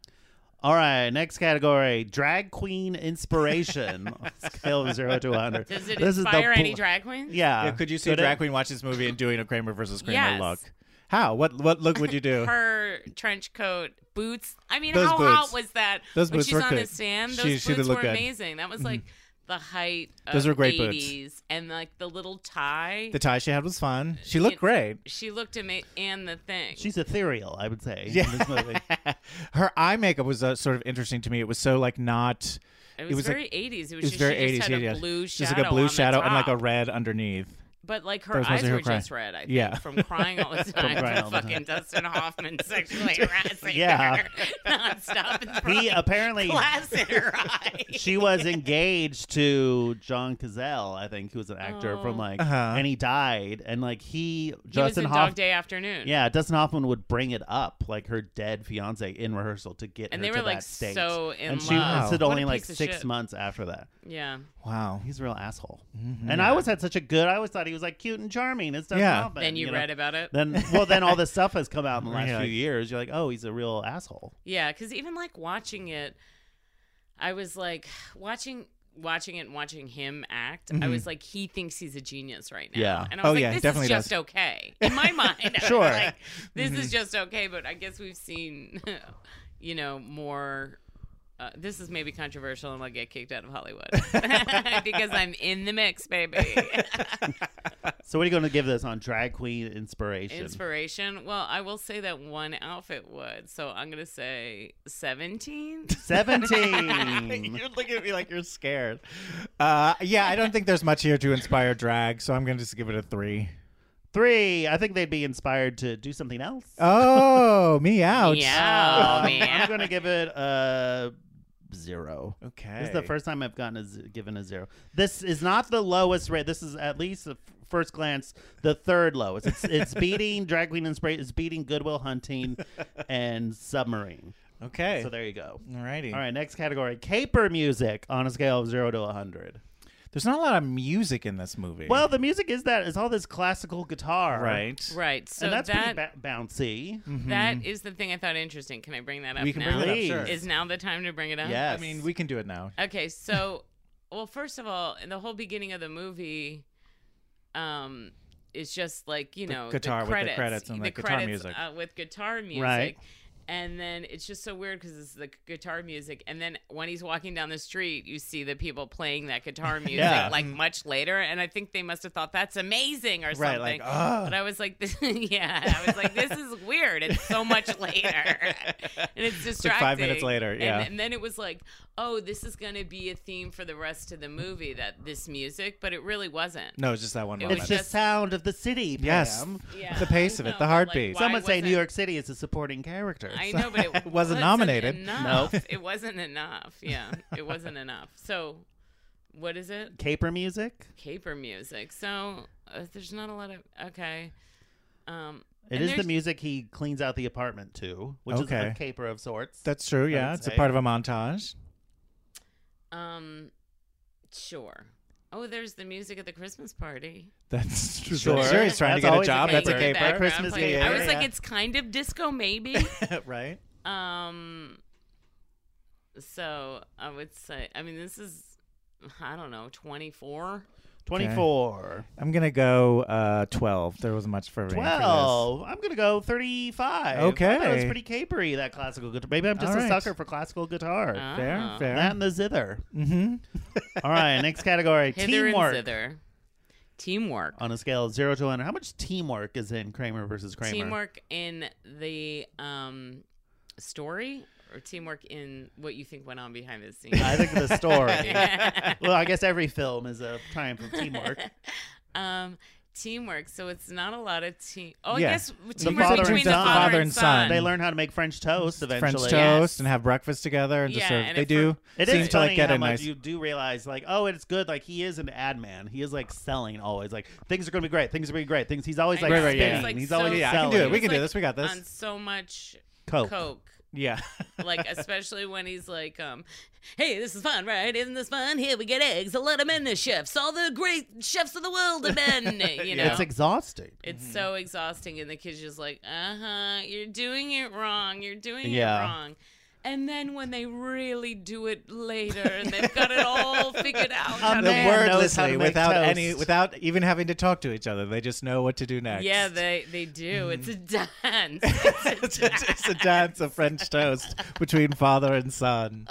All right, next category: drag queen inspiration. Scale of zero to one hundred. Does it This is the inspire any bl- drag queens? Yeah. Yeah, could you see a Could it- drag queen watch this movie and doing a Kramer versus Kramer Yes. look? How? What what look would you do? Her trench coat, boots. I mean, Those how boots. hot was that? Those when boots she's were on good. the stand, She- those she did boots look were good. amazing. That was like the height of Those were great boots. eighties. And like the little tie. The tie she had was fun. She looked It- great. She looked amazing. And the thing. She's ethereal, I would say. Yeah. In this movie. Her eye makeup was uh, sort of interesting to me. It was so like not. it was, it was very like- eighties. It was, It was just, very she just eighties. had Yeah, a yeah. blue Just shadow like a blue on the shadow and like a top. red underneath. But like That her was eyes mostly her were crying. just red, I think, Yeah. from crying all the time. crying all from the fucking Dustin Hoffman sexually harassing Yeah. her nonstop. And He throwing apparently glass in her eye. she was engaged to John Cazale, I think, who was an actor from like, Uh-huh. and he died, and like he, He was Justin in Hoffman, Dog Day Afternoon. yeah, Dustin Hoffman would bring it up like her dead fiance in rehearsal to get And her they to were, like, that state. so in and she love. lasted What a only like piece of six shit. months after that. Yeah. Wow. He's a real asshole. Mm-hmm. And I always had such a good. I always thought he was like cute and charming. It's Dustin Yeah. Hoffman. Then you, know? read about it. Then well, then all this stuff has come out in the last Right. few years. You're like, oh, he's a real asshole. Yeah, because even like watching it, I was like watching. Watching it and watching him act, I was like, he thinks he's a genius right now. Yeah. And I was Oh, like, yeah, this definitely is just does. okay. In my mind, I was Sure. like, this is just okay, but I guess we've seen, you know, more. Uh, this is maybe controversial and I'll get kicked out of Hollywood because I'm in the mix, baby. So what are you going to give this on drag queen inspiration? Inspiration. Well, I will say that one outfit would. So I'm going to say seventeen. Seventeen. You're looking at me like you're scared. Uh, yeah, I don't think there's much here to inspire drag, so I'm going to just give it a three. Three. I think they'd be inspired to do something else. Oh, me out. Yeah, Um, man. I'm going to give it a zero. Okay. This is the first time I've gotten a z- given a zero. This is not the lowest rate. This is at least at first glance the third lowest. It's it's beating Drag Queen Inspiration. It's beating Goodwill Hunting and Submarine. Okay. So there you go. Alrighty. All right, next category: caper music on a scale of zero to a hundred. There's not a lot of music in this movie. Well, the music is that it's all this classical guitar, right. Right. So and that's that pretty ba- bouncy. that is the thing I thought interesting. Can I bring that up We can now? bring it up, Please. sure. Is now the time to bring it up? Yes. I mean, we can do it now. Okay, so well, first of all, in the whole beginning of the movie, um, is just like you The know guitar the with the credits, credits and the guitar credits, music. uh, with guitar music. Right. And then it's just so weird because it's the guitar music. And then when he's walking down the street, you see the people playing that guitar music Yeah. like much later. And I think they must have thought that's amazing or Right, something. like, oh. But I was like, this, yeah, I was like, this is weird. It's so much later. And it's distracting. like five minutes later, yeah. And, and then it was like, oh, this is going to be a theme for the rest of the movie, that this music. But it really wasn't. No, it's just that one It moment. It's was the just- sound of the city. yes. Pam. Yeah, The pace of I it, know, the but, like, heartbeat. why Some would say New wasn't- York City is a supporting character. I So- know, but it Wasn't nominated. Enough. It wasn't enough. Yeah, it wasn't enough. So, What is it? Caper music. Caper music. So uh, there's not a lot of okay. Um, It and is the there's- music he cleans out the apartment to, which is Okay. a caper of sorts. That's true. I Yeah, would it's a say. part of a montage. Um, sure. Oh, there's the music at the Christmas party. That's true. Sure. Sure, he's trying That's to get a always a job. That's a caper. In the caper. background Christmas playing- Day, I was yeah. like, it's kind of disco, maybe. Right. um, so I would say, I mean, this is, I don't know, twenty-four. twenty-four. I'm gonna go uh, twelve. There wasn't much for me. for this. twelve. I'm going to go thirty-five. Okay. I thought it was pretty capery, that classical guitar. Maybe I'm just All a right. sucker for classical guitar. Fair, Ah. fair. That and the zither. Mm-hmm. All right, next category. Hither teamwork. and zither. Teamwork. On a scale of zero to one hundred, how much teamwork is in Kramer versus Kramer? Teamwork in the um, story or teamwork in what you think went on behind the scenes? I think the story. Well, I guess every film is a triumph of teamwork. um, teamwork. So it's not a lot of team. Oh, Yeah. I guess The teamwork father between and the son. father, Father and and son. son. They learn how to make French toast eventually. French Yes. toast and have breakfast together and just Yeah, sort of, and they if do It seem is to like funny get how a much nice. you do realize, like, oh, it's good. Like, he is an ad man. He is, like, selling always. Like, things are going to be great. Things are going to be great. Things. He's always, I like, know. Right, right, yeah. spinning. It's, like, He's so- always Yeah, I can selling. do it. We He can was, do this. We got this. On so much Coke. coke. Yeah. Like, especially when he's like, um, hey, this is fun, right? Isn't this fun? Here we get eggs, a lot of men as chefs. All the great chefs of the world are men, you know? It's exhausting. It's so exhausting, and the kid's just like, uh-huh, you're doing it wrong. You're doing Yeah. it wrong. And then when they really do it later, and they've got it all figured out. how to man make- knows how Wordlessly, to make without toast. any, without even having to talk to each other, they just know what to do next. Yeah, they, they do. It's a dance. It's it's, a a, dance. it's a dance of French toast between father and son.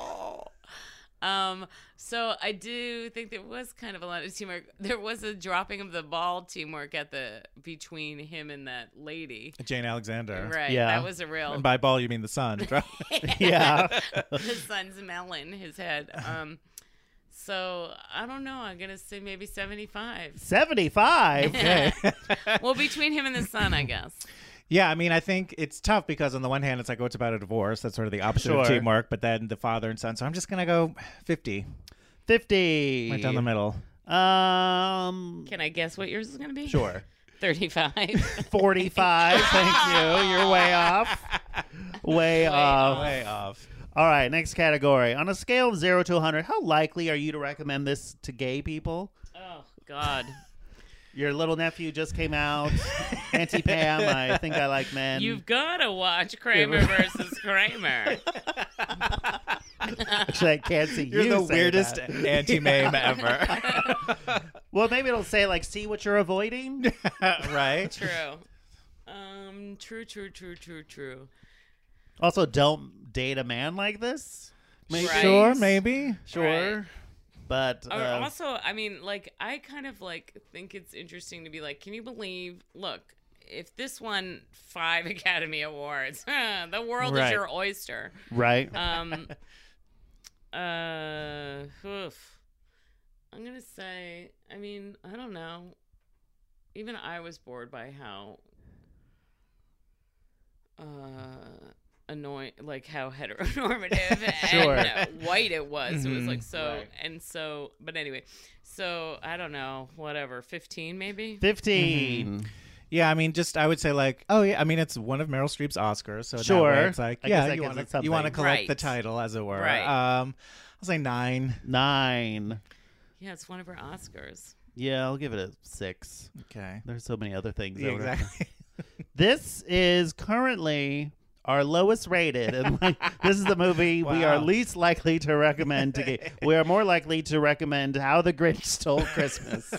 Um, so I do think there was kind of a lot of teamwork. There was a dropping of the ball teamwork at the between him and that lady. Jane Alexander. Right. Yeah. That was a real And by ball, you mean the son. Yeah. his son's melon, his head. Um so I don't know, I'm gonna say maybe seventy-five. seventy-five. Okay. Well, between him and the son, I guess. Yeah, I mean, I think it's tough because on the one hand, it's like, oh, it's about a divorce. That's sort of the opposite of Sure. teamwork. But then the father and son. So I'm just going to go fifty. fifty. Right down the middle. Um, Can I guess what yours is gonna be? sure. thirty-five. forty-five. Thank you. You're way off. Way, off. Way off. All right, next category. On a scale of zero to one hundred, how likely are you to recommend this to gay people? Oh God. Your little nephew just came out. Auntie Pam, I think I like men. You've gotta watch Kramer versus Kramer. Actually, I can't see You're you the say weirdest that. anti-mame ever. Well, maybe it'll say, like, see what you're avoiding? Right? True. Um, true, true, true, true, true. Also, don't date a man like this. Maybe, Right. Sure, maybe. Sure. Right. But Or uh, also, I mean, like, I kind of like think it's interesting to be like, can you believe? Look, if this won five Academy Awards, the world Right. is your oyster. right. Um, uh, oof. I'm gonna say, I mean, I don't know. Even I was bored by how uh annoying, like how heteronormative Sure. and uh, white it was. It was Mhm. like so, Right. and so. But anyway, so I don't know, whatever, fifteen maybe. fifteen. Yeah, I mean, just I would say like, oh yeah, I mean, it's one of Meryl Streep's Oscars, so Sure. that way it's like, I guess yeah, that you gives want it to you want to something. collect the Right. title, as it were. Right. Um, I'll say nine. Nine. Yeah, it's one of her Oscars. Yeah, I'll give it a six. Okay. There's so many other things. Yeah, that would- exactly. This is currently our lowest rated, and like, this is the movie we are Wow. least likely to recommend to gay. We are more likely to recommend How the Grinch Stole Christmas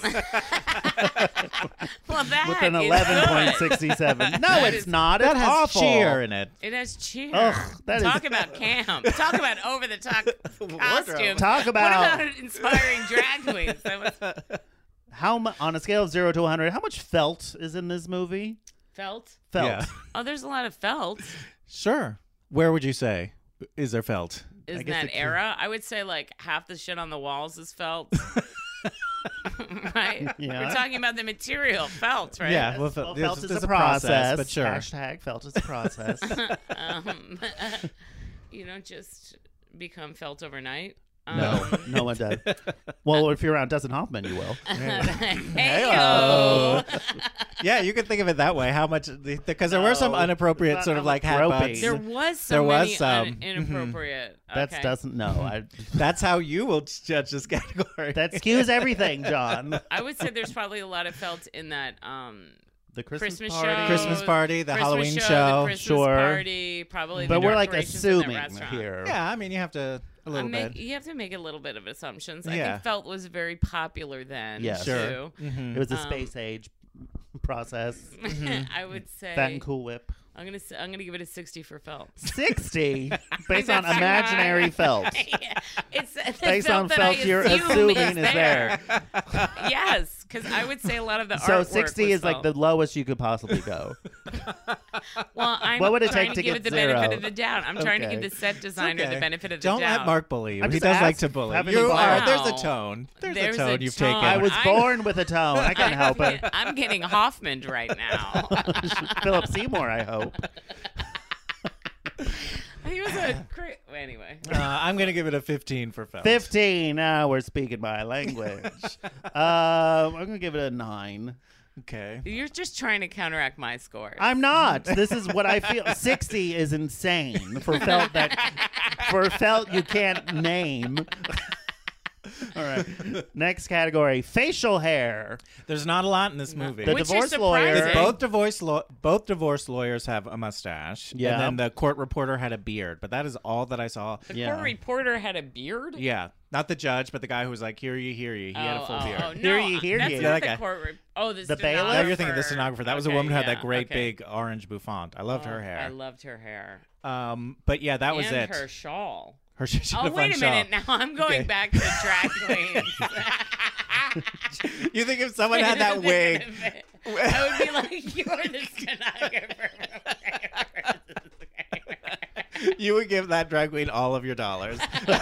Well, that with an is eleven point good. six seven. No, That it's is- not. that It's has awful. cheer in it. It has cheer. Ugh, that is- Talk about camp. Talk about over the top costumes. Talk about- what about inspiring drag queens? That was How mu- on a scale of zero to one hundred? How much felt is in this movie? felt. Felt. Yeah. Oh, there's a lot of felt. Sure. Where would you say is there felt? Is guess that the key- era? I would say like half the shit on the walls is felt. Right? Yeah. We're talking about the material, felt, right? Yeah. Well, Well, felt, felt there's- is there's a process, but sure. Hashtag felt is a process. Um, you don't just become felt overnight. No, Um, no one does. Well, if you're around Dustin Hoffman, you will. Hey-o. Yeah, you could think of it that way. How much? Because there were some No, inappropriate it's sort not of like groping. hat butts. There was so There was many some. un- inappropriate. That's okay. doesn't no. I, That's how you will judge this category. that skews everything, John. I would say there's probably a lot of felt in that um, The Christmas, Christmas party. show, Christmas party, the Christmas Halloween show, show. the Christmas Sure. party, probably. But the we're like decorations in that assuming restaurant. here. Yeah, I mean, you have to a little I'm make- bit. you have to make a little bit of assumptions. I Yeah. think felt was very popular then. Yeah. Sure. too. Mhm. It was a Um, space age process. I would say Fat and Cool Whip. I'm gonna say, I'm gonna give it a sixty for felt. sixty based on That's imaginary right. felt. Yeah. It's the Based felt on that I felt you're assume assuming is is there. there. Yes, because I would say a lot of the So artwork sixty was is like felt. the lowest you could possibly go. Well, I'm What would it trying take to, to give get it the zero? benefit of the doubt. I'm trying to Okay. give the set designer Okay. the benefit of the Don't doubt. let Mark bully you. I'm He just does like ask- to bully. having You a are. ball. There's a tone. There's, There's a a tone you've tone. taken. I was I'm- born with a tone. I can't I'm help it. getting- I'm getting Hoffmaned right now. Philip Seymour, I hope. He was a cra- anyway. Uh, I'm gonna give it a fifteen for Phelps. fifteen. Now we're speaking my language. uh, I'm going to give it a nine. Okay. You're just trying to counteract my scores. I'm not. This is what I feel. sixty is insane for felt that for felt you can't name. All right. Next category: facial hair. There's not a lot in this movie. The Which is divorce lawyer. surprising. both divorce law both divorce lawyers have a mustache. Yeah. And then the court reporter had a beard, but that is all that I saw. The Yeah. court reporter had a beard. Yeah. Not the judge, but the guy who was like, "Hear ye, hear ye." He had a Oh, full oh, beard. Oh, no, Hear ye, hear that's ye. not Yeah, that the guy. court. Re- oh, the, The bailiff? Now you're thinking of the stenographer. stenographer. That was a Okay, woman who had yeah, that great okay. big orange bouffant. I loved Oh, her hair. I loved her hair. Um, but yeah, that was and it. her shawl. Her she had Oh, a fun wait a shawl. minute. Now I'm going Okay. back to drag queens. You think if someone had that wig, I would be like, you're the stenographer. you would give that drag queen all of your dollars.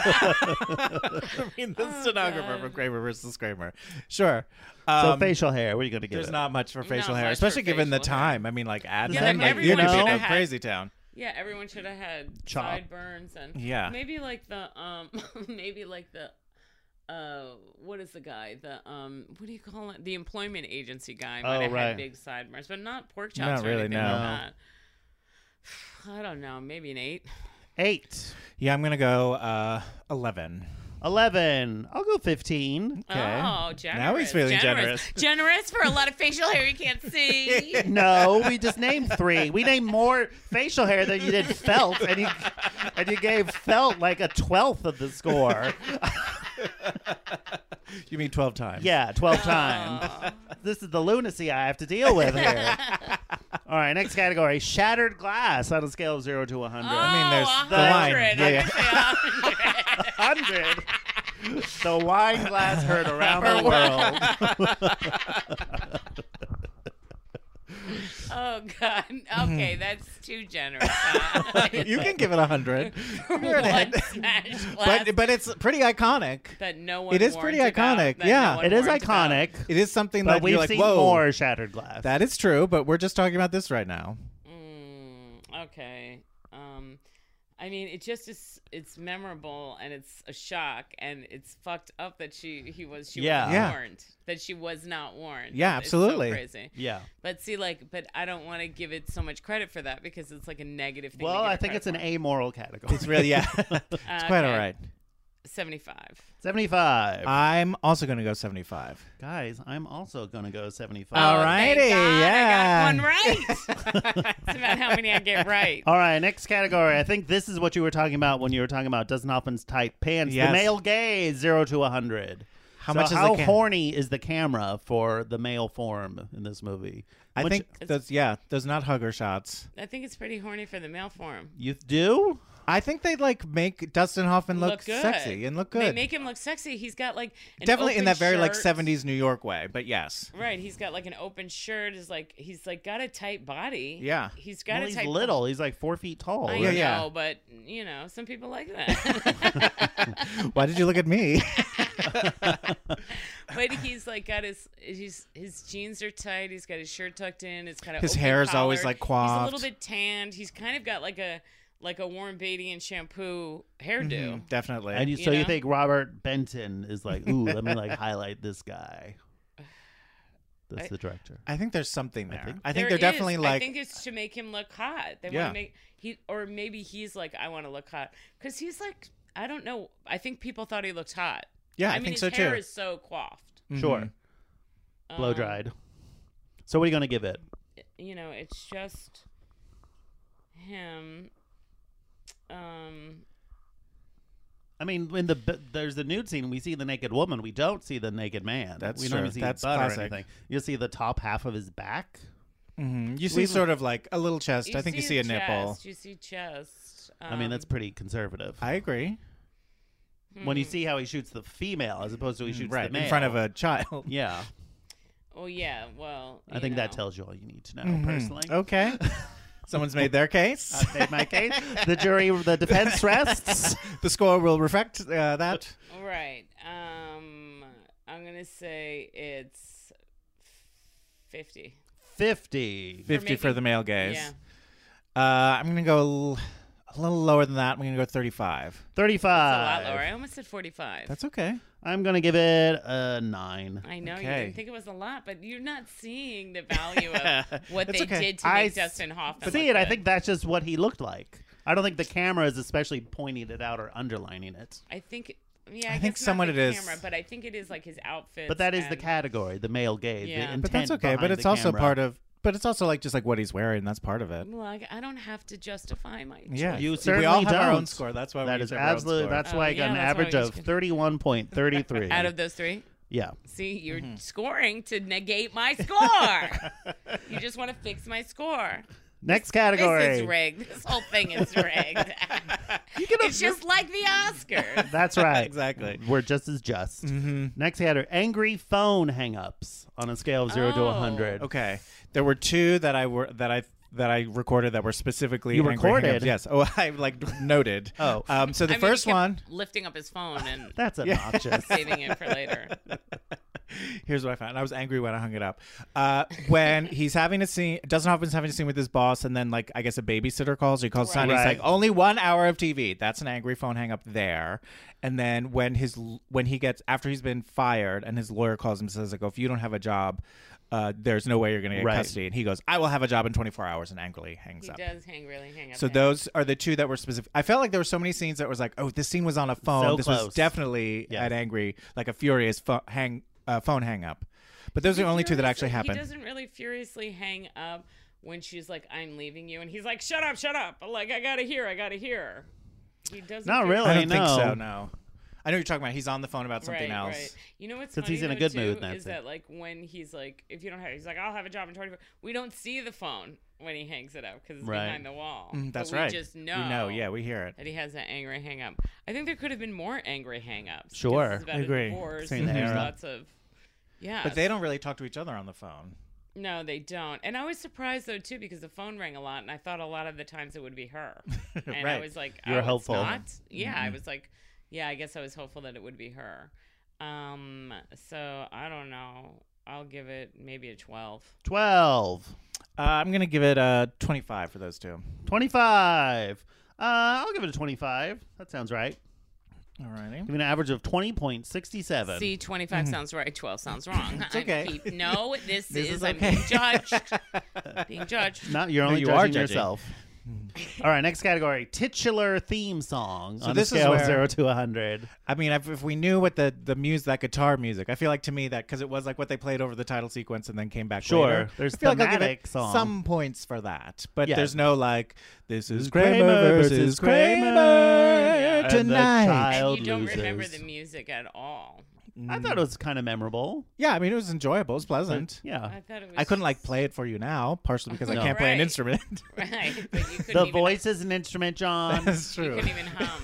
I mean, the Oh, stenographer God. from Kramer versus Kramer. Sure. So Um, facial hair. What are you going to give There's it? not much for facial hair, much for especially given the facial hair. time. I mean, like add Yeah, them, then like you're everyone gonna be in should've a had- crazy town. Yeah, everyone should have had Chop. sideburns and Yeah. maybe like the um maybe like the uh what is the guy the um what do you call it the employment agency guy might Oh, have right. had big sideburns but not pork chops Not or really, anything no. like that. I don't know, maybe an eight. Eight. Yeah, I'm gonna go uh, eleven. Eleven. I'll go fifteen. Okay. Oh, generous. Now he's feeling generous. Generous for a lot of facial hair you can't see. No, we just named three. We named more facial hair than you did felt, and you and you gave felt like a twelfth of the score. You mean twelve times? Yeah, twelve times. This is the lunacy I have to deal with here. All right, next category: shattered glass on a scale of zero to one hundred. I mean, there's oh, the wine. one hundred. Yeah, I'm yeah. gonna say one hundred. Hundred. The wine glass heard around the world. Oh God. Okay, that's too generous. Huh? You can give it a hundred. One smash glass But but it's pretty iconic. that no one it is warned pretty about, iconic, that yeah. no one It is warned about. iconic, It is something but that we've you're like, seen whoa. more shattered glass. That is true, but we're just talking about this right now. Mm, okay. Um, I mean, it just is. It's memorable and it's a shock and it's fucked up that she he was she Yeah. wasn't Yeah. warned, that she was not warned. Yeah, It's so absolutely. crazy. Yeah. But see, like, but I don't want to give it so much credit for that because it's like a negative thing. to Well, give I it think credit it's an for. amoral category. It's really yeah. It's quite all right. seventy-five. seventy-five. I'm also going to go seventy-five. Guys, I'm also going to go seventy-five. All Oh, righty, thank God, yeah. I got one right. It's about how many I get right. All right, next category. I think this is what you were talking about when you were talking about Dustin Hoffman's tight pants. Yes. The male gaze, zero to one hundred. How So much is how the cam- horny is the camera for the male form in this movie? I Which- think those yeah, those not hugger shots. I think it's pretty horny for the male form. you do? I think they like make Dustin Hoffman look, Look good. sexy and look They good. make him look sexy. He's got like an Definitely in open that very like shirt. seventies New York way, but yes. Right, he's got like an open shirt. Is like he's like got a tight body. Yeah. he's got Well, a he's tight. little. He's like four feet tall. I Yeah, know, yeah. but you know, some people like that. Why did you look at me? But he's like got his he's his jeans are tight. He's got his shirt tucked in. It's kind of His open hair is always, collared. like, He's a coiffed. little bit tanned. He's kind of got like a like a Warren Beatty and shampoo hairdo. Mm-hmm. Definitely. And you, You so you know? think Robert Benton is like, ooh, let me like highlight this guy. That's I- the director. I think there's something there. I think- think, There they're is. definitely like. I think it's to make him look hot. They Yeah. want to make he, or maybe he's like, I want to look hot because he's like, I don't know. I think people thought he looked hot. Yeah, I mean, think his so, hair too. is so coiffed. Sure. Blow Um, dried. So what are you going to give it? You know, it's just him. Um, I mean, in the b- there's the nude scene. We see the naked woman. We don't see the naked man. That's we don't true. even see That's his butt classic. or anything. You see the top half of his back. Mhm. You see sort of like a little chest. I think you see a chest, nipple. You see chest. I mean, that's Um, pretty conservative. I agree. when you see how he shoots the female as opposed to he shoots Right the male in front of a child. Yeah, Oh yeah. Well, I you think that know. tells you all you need to know. Mhm. Personally, Okay. Someone's made their case. I've made my case. The jury, the defense rests. The score will reflect uh, that. Right. Um, I'm gonna say it's fifty. Fifty. fifty for making- the male gaze. Yeah. Uh, I'm gonna go a l- a little lower than that. I'm gonna go thirty-five. It's a Thirty-five. lot lower. I almost said forty-five. That's okay. I'm gonna give it a nine. I know you Okay. didn't think it was a lot, but you're not seeing the value of what It's they okay. did to I make s- Dustin Hoffman. See look it. I good. think that's just what he looked like. I don't think the camera is especially pointing it out or underlining it. I think. Yeah, I, I think guess somewhat not the it is. camera, but I think it is like his outfit. But that is the category, the male gaze. Yeah. The But intent But that's okay. But behind it's the also camera. part of. But it's also like just like what he's wearing. That's part of it. Like I don't have to justify my. Yeah, choice. You See, we all certainly have our own don't. score. That's why we That use is our own absolutely. score. That's Oh, why I got yeah, an that's why average we of just can- thirty-one point three three. Out of those three. Yeah. See, you're Mm-hmm. scoring to negate my score. You just want to fix my score. Next category. This is rigged. This whole thing is rigged. It's just like the Oscars. That's right. Exactly. We're just as just. Mm-hmm. Next category: angry phone hangups on a scale of zero to Oh. a hundred. Okay. There were two that I were that I that I recorded that were specifically You angry recorded? hangups. Yes. Oh, I like noted. Oh. Um. So the I mean, he first kept one. lifting up his phone and That's obnoxious. saving it for later. Here's what I found. I was angry when I hung it up. Uh, when he's having a scene, Dustin Hoffman's having a scene with his boss, and then like I guess a babysitter calls. He calls son. He's Right. like, only one hour of T V. That's an angry phone hang up there. And then when his when he gets after he's been fired, and his lawyer calls him and says like, oh, if you don't have a job, uh, there's no way you're going to get Right. custody. And he goes, I will have a job in twenty-four hours, and angrily hangs He up. does hang really hang up. So there. those are the two that were specific. I felt like there were so many scenes that was like, oh, this scene was on a phone. So this close. was definitely Yes. an angry, like a furious pho- hang uh, phone hang up. But those are the only two that actually Furiously- happened. He doesn't really furiously hang up when she's like, "I'm leaving you," and he's like, "Shut up, shut up!" Like, I gotta hear, I gotta hear. He doesn't. Not feel- really. I don't think no. so. No, I know what you're talking about. He's on the phone about something right, else. Right. You know what's 'Cause funny he's in a though, good too, mood, that's is it. that like when he's like, if you don't have, he's like, "I'll have a job in twenty-four." We don't see the phone when he hangs it up because it's Right. behind the wall. Mm, that's but right. We just know. We know. Yeah, we hear it. That he has that angry hang up. I think there could have been more angry hang ups. Sure. It's about I agree. A divorce Same and there's era. lots of. Yeah. But they don't really talk to each other on the phone. No, they don't. And I was surprised though too because the phone rang a lot, and I thought a lot of the times it would be her. And I Right. was like, You were oh, hopeful. It's not? Yeah, Mm-hmm. I was like, yeah, I guess I was hopeful that it would be her. Um, so I don't know. I'll give it maybe a twelve. Twelve. Uh, I'm gonna give it a twenty-five for those two. Twenty-five. Uh, I'll give it a twenty-five. That sounds right. Alrighty. Give it an average of twenty point six seven. See, twenty-five sounds right, twelve sounds wrong. It's okay. Keep, no, this, This is, is I'm okay. being judged. being judged. Not you're No, only you are judging judging. yourself. All right, next category: titular theme song So on this a is scale of where- zero to a hundred. I mean, if, if we knew what the the music, that guitar music, I feel like to me that because it was like what they played over the title sequence and then came back Sure. later. There's I feel like I'll give thematic it song. some points for that, but Yeah. there's no like this is Kramer Kramer versus versus Kramer, Kramer. And the tonight. child You don't loses. remember the music at all. I thought it was kind of memorable. Yeah, I mean it was enjoyable, it was pleasant. Yeah. I thought it was. I couldn't like play it for you now, partially because No. I can't play an Right. instrument. Right, but you couldn't The even, voice is an instrument, John. That's You true. couldn't even hum.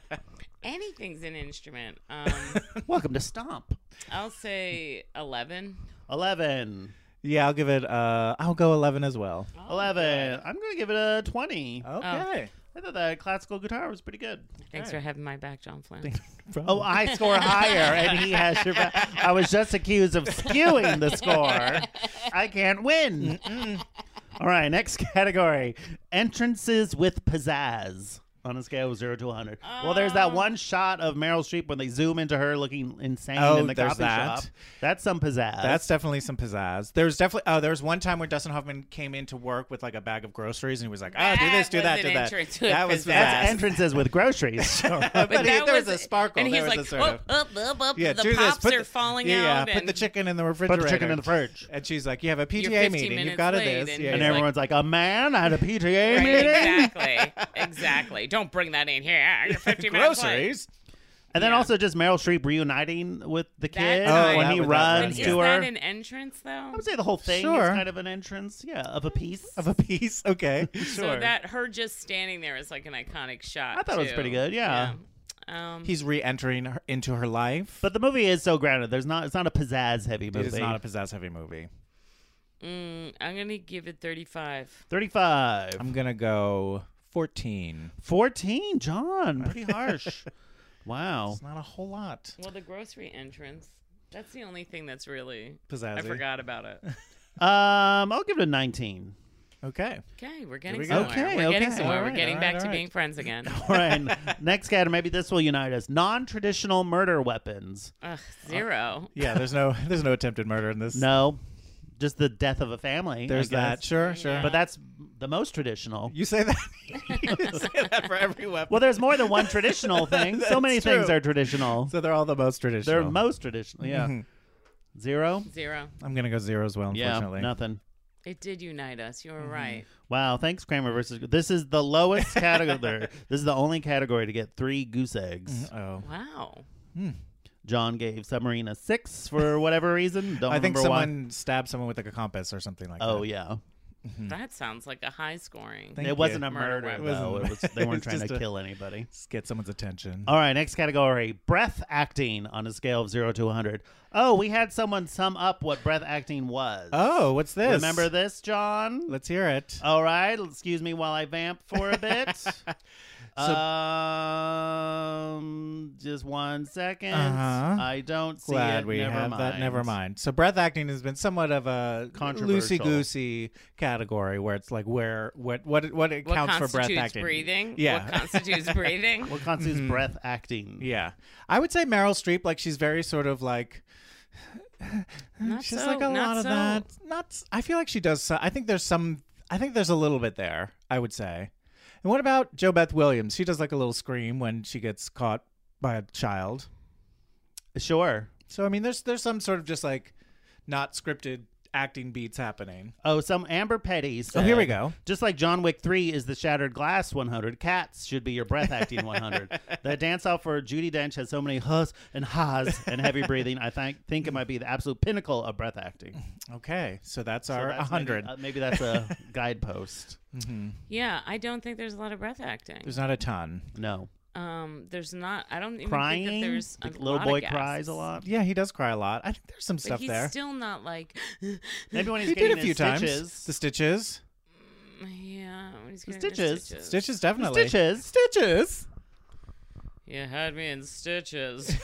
Anything's an instrument. Um, Welcome to Stomp. I'll say eleven. Eleven. Yeah, I'll give it. Uh, I'll go eleven as well. Oh, Eleven. I'm going to give it a twenty. Okay. I thought that classical guitar was pretty good. Thanks for having my back, John Flynn. Oh, I score higher, and he has your back. I was just accused of skewing the score. I can't win. All right, next category. Entrances with pizzazz. On a scale of zero to one hundred. Uh, well, there's that one shot of Meryl Streep when they zoom into her looking insane Oh, in the there's coffee that. shop. That's some pizzazz. That's definitely some pizzazz. There's definitely oh, there was one time where Dustin Hoffman came into work with like a bag of groceries and he was like, "Oh, do this, do was that, an do that." entrance with That was pizzazz. That's pizzazz. entrances with groceries. but But he- that there was, was a sparkle. and there he's was like, a sort up, of, up, up, up. yeah, the do pops this. Put are the, falling yeah, out. Yeah, put the and chicken in the Put refrigerator. the chicken in the fridge. And she's like, "You have a P T You're A fifteen meeting. You've minutes got to late," this." and Yeah, And he's yeah. everyone's like, a man at a P T A Right, meeting? exactly, exactly. Don't bring that in here. You're fifteen minutes late. groceries. And then Yeah. also just Meryl Streep reuniting with the kid Oh, when that he was- that runs was- Is to that her. an entrance though? I would say the whole thing Sure. is kind of an entrance, yeah, of a piece. Of a piece. Okay. Sure. So that her just standing there is like an iconic shot. I thought it was too. pretty good, yeah. Yeah. Um, He's re-entering her, into her life. But the movie is so grounded. There's not. It's not a pizzazz heavy movie. It is not a pizzazz-heavy movie. mm, I'm gonna give it thirty-five. thirty-five. I'm gonna go fourteen. fourteen, John. Pretty harsh. Wow. It's not a whole lot. Well, the grocery entrance. That's the only thing that's really. Pizzazzy. I forgot about it. Um, I'll give it a nineteen. Okay. Okay, we're getting we go. somewhere. Okay, we're getting okay. somewhere. All we're right, getting all back right, to all being right. friends again. All right. Next category. Maybe this will unite us. Non-traditional murder weapons. Ugh, zero. Yeah, there's no there's no attempted murder in this. No, just the death of a family. There's I that. guess. Sure, sure. But that's the most traditional. You say that. you say that for every weapon. Well, there's more than one traditional thing. So many That's things true. are traditional. So they're all the most traditional. They're most traditional. Yeah. Mhm. Zero. Zero. I'm gonna go zero as well. Yeah. Unfortunately. Nothing. It did unite us. You were Mm-hmm. right. Wow. Thanks, Kramer versus. This is the lowest category. This is the only category to get three goose eggs. Oh. Wow. John gave Submarine a six for whatever reason. Don't I think remember why. someone stabbed someone with like a compass or something like that. Oh yeah. That sounds like a high scoring. Thank it wasn't you. a Murder murder, weapon. though. It was, they weren't It's trying just to a- kill anybody. Just get someone's attention. All right, next category: breath acting on a scale of zero to one hundred. Oh, we had someone sum up what breath acting was. Oh, what's this? Remember this, John? Let's hear it. All right, excuse me while I vamp for a bit. um, just one second. Uh-huh. I don't see Glad it. we Never have mind. that. Never mind. So breath acting has been somewhat of a Controversial. loosey goosey category where it's like where what what what it What counts for breath constitutes acting. breathing? Yeah. What constitutes breathing? What constitutes Mm-hmm. breath acting? Yeah, I would say Meryl Streep. Like she's very sort of like. Not she's so, like a not lot of so. that. Not. s- I feel like she does. So, I think there's some. I think there's a little bit there. I would say. And what about Jo Beth Williams? She does like a little scream when she gets caught by a child. Sure. So I mean, there's there's some sort of just like not scripted acting beats happening. Oh, some Amber Petty said, Oh, here we go. Just like John Wick three is the Shattered Glass one hundred, Cats should be your breath acting one hundred. The dance off for Judi Dench has so many hus and ha's and heavy breathing. I think think it might be the absolute pinnacle of breath acting. Okay, so that's So our that's one hundred. Maybe, uh, maybe that's a guidepost. Yeah, I don't think there's a lot of breath acting. There's not a ton. No. Um, there's not. I don't even Crying? think that there's a The little lot boy of gasps. cries a lot. Yeah, he does cry a lot. I think there's some But stuff he's there. still not like. Maybe when he's He getting did a few his times. stitches. The stitches. Yeah, when he's The getting his stitches. stitches. Stitches definitely. Stitches. Stitches. You had me in stitches.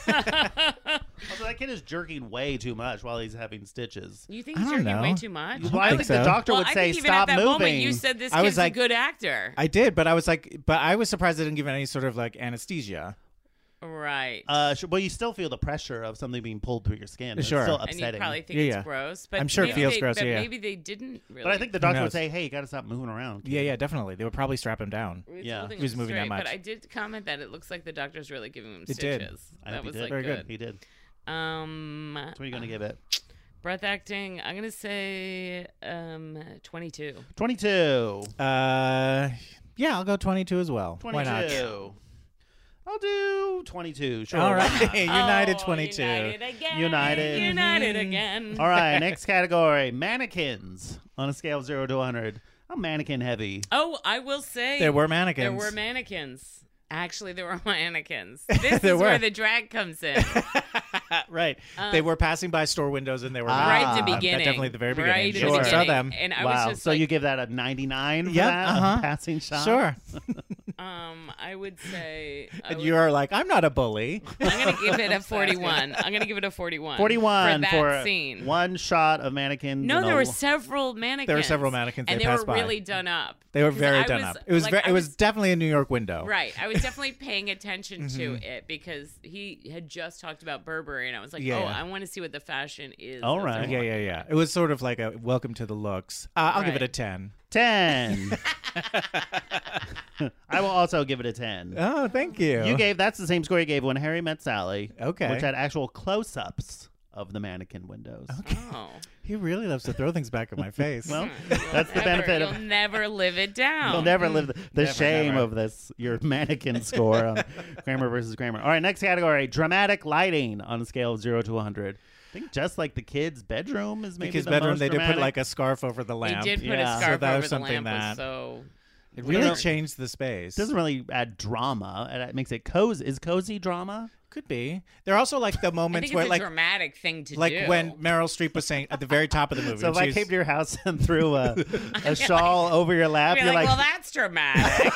Also, that kid is jerking way too much while he's having stitches. You think I he's don't jerking way know. too much? Well, I think think so. the doctor well, would I say, think even "Stop at that moving." moment you said this I was kid's like- a good actor. I did, but I was like, but I was surprised they didn't give it any sort of like anesthesia. Right. Uh, sh- well, you still feel the pressure of something being pulled through your skin. It's Sure. still and you upsetting. probably think Yeah, it's yeah. gross, but I'm sure it maybe feels they, gross, But yeah. maybe they didn't really. But I think the doctor would knows? say, "Hey, you got to stop moving around." kid." Yeah, yeah, definitely. They would probably strap him down. He was Yeah. holding He was him moving that straight, But much. I did comment that it looks like the doctor's really giving him It did. stitches. I that hope he was did. like Very good. good. He did. Um, So what are you gonna give it? breath acting. I'm gonna say um twenty-two. Twenty-two. Uh, yeah, I'll go twenty-two as well. Twenty-two. Why not? I'll do twenty-two. Sure. All why right, not? United Oh, twenty-two. United again. United. United again. All right. Next category: mannequins on a scale of zero to one hundred. I'm mannequin heavy. Oh, I will say There were mannequins. There were mannequins. Actually, there were mannequins. This There is where were. the drag comes in. Right. they were passing by store windows and they were Ah. right at the mannequins. beginning. Definitely at the very beginning. Right at Sure. the I beginning. saw them. And I wow. was just so like, you give that a ninety-nine for Yep, that? A uh-huh. passing shot? Sure. Um, I would say. I And would, you are like, I'm not a bully. I'm gonna give it a forty-one. I'm gonna give it a forty-one. forty-one for for, that scene. one shot of mannequins. No, and there a- were several mannequins. There were several mannequins, and they they, passed were by. really done up. They were 'Cause very I done was, up. It was like, ve- I it was definitely a New York window. right. I was definitely paying attention to it because he had just talked about Burberry, and I was like, Yeah, oh, yeah. I want to see what the fashion is. All of right. the Yeah, yeah, yeah. It was sort of like a welcome to the looks. Uh, I'll give it Right. a ten. ten. I will also give it a ten. Oh, thank you. You gave that's the same score you gave when Harry Met Sally. Okay. Which had actual close-ups of the mannequin windows. Oh. He really loves to throw things back in my face. Well, You'll that's the never- benefit You'll of never live it down. You'll never live the, the Never, shame never. of this, your mannequin score on Kramer versus Kramer. All right, next category, dramatic lighting on a scale of zero to one hundred. I think just like the kid's bedroom is maybe Because the bedroom, most they did dramatic. put like a scarf over the They lamp. did put Yeah. a So scarf that was over the something lamp. that- Was so It really Well, changed the space. doesn't really add drama. It makes it cozy. Is cozy drama? Could be. There are also like the I moments think where it's a like dramatic thing to like do. when Meryl Streep was saying at the very top of the movie. So if when I she's- came to your house and threw a, a shawl over your lap, I'd be you're like, like, well, that's dramatic.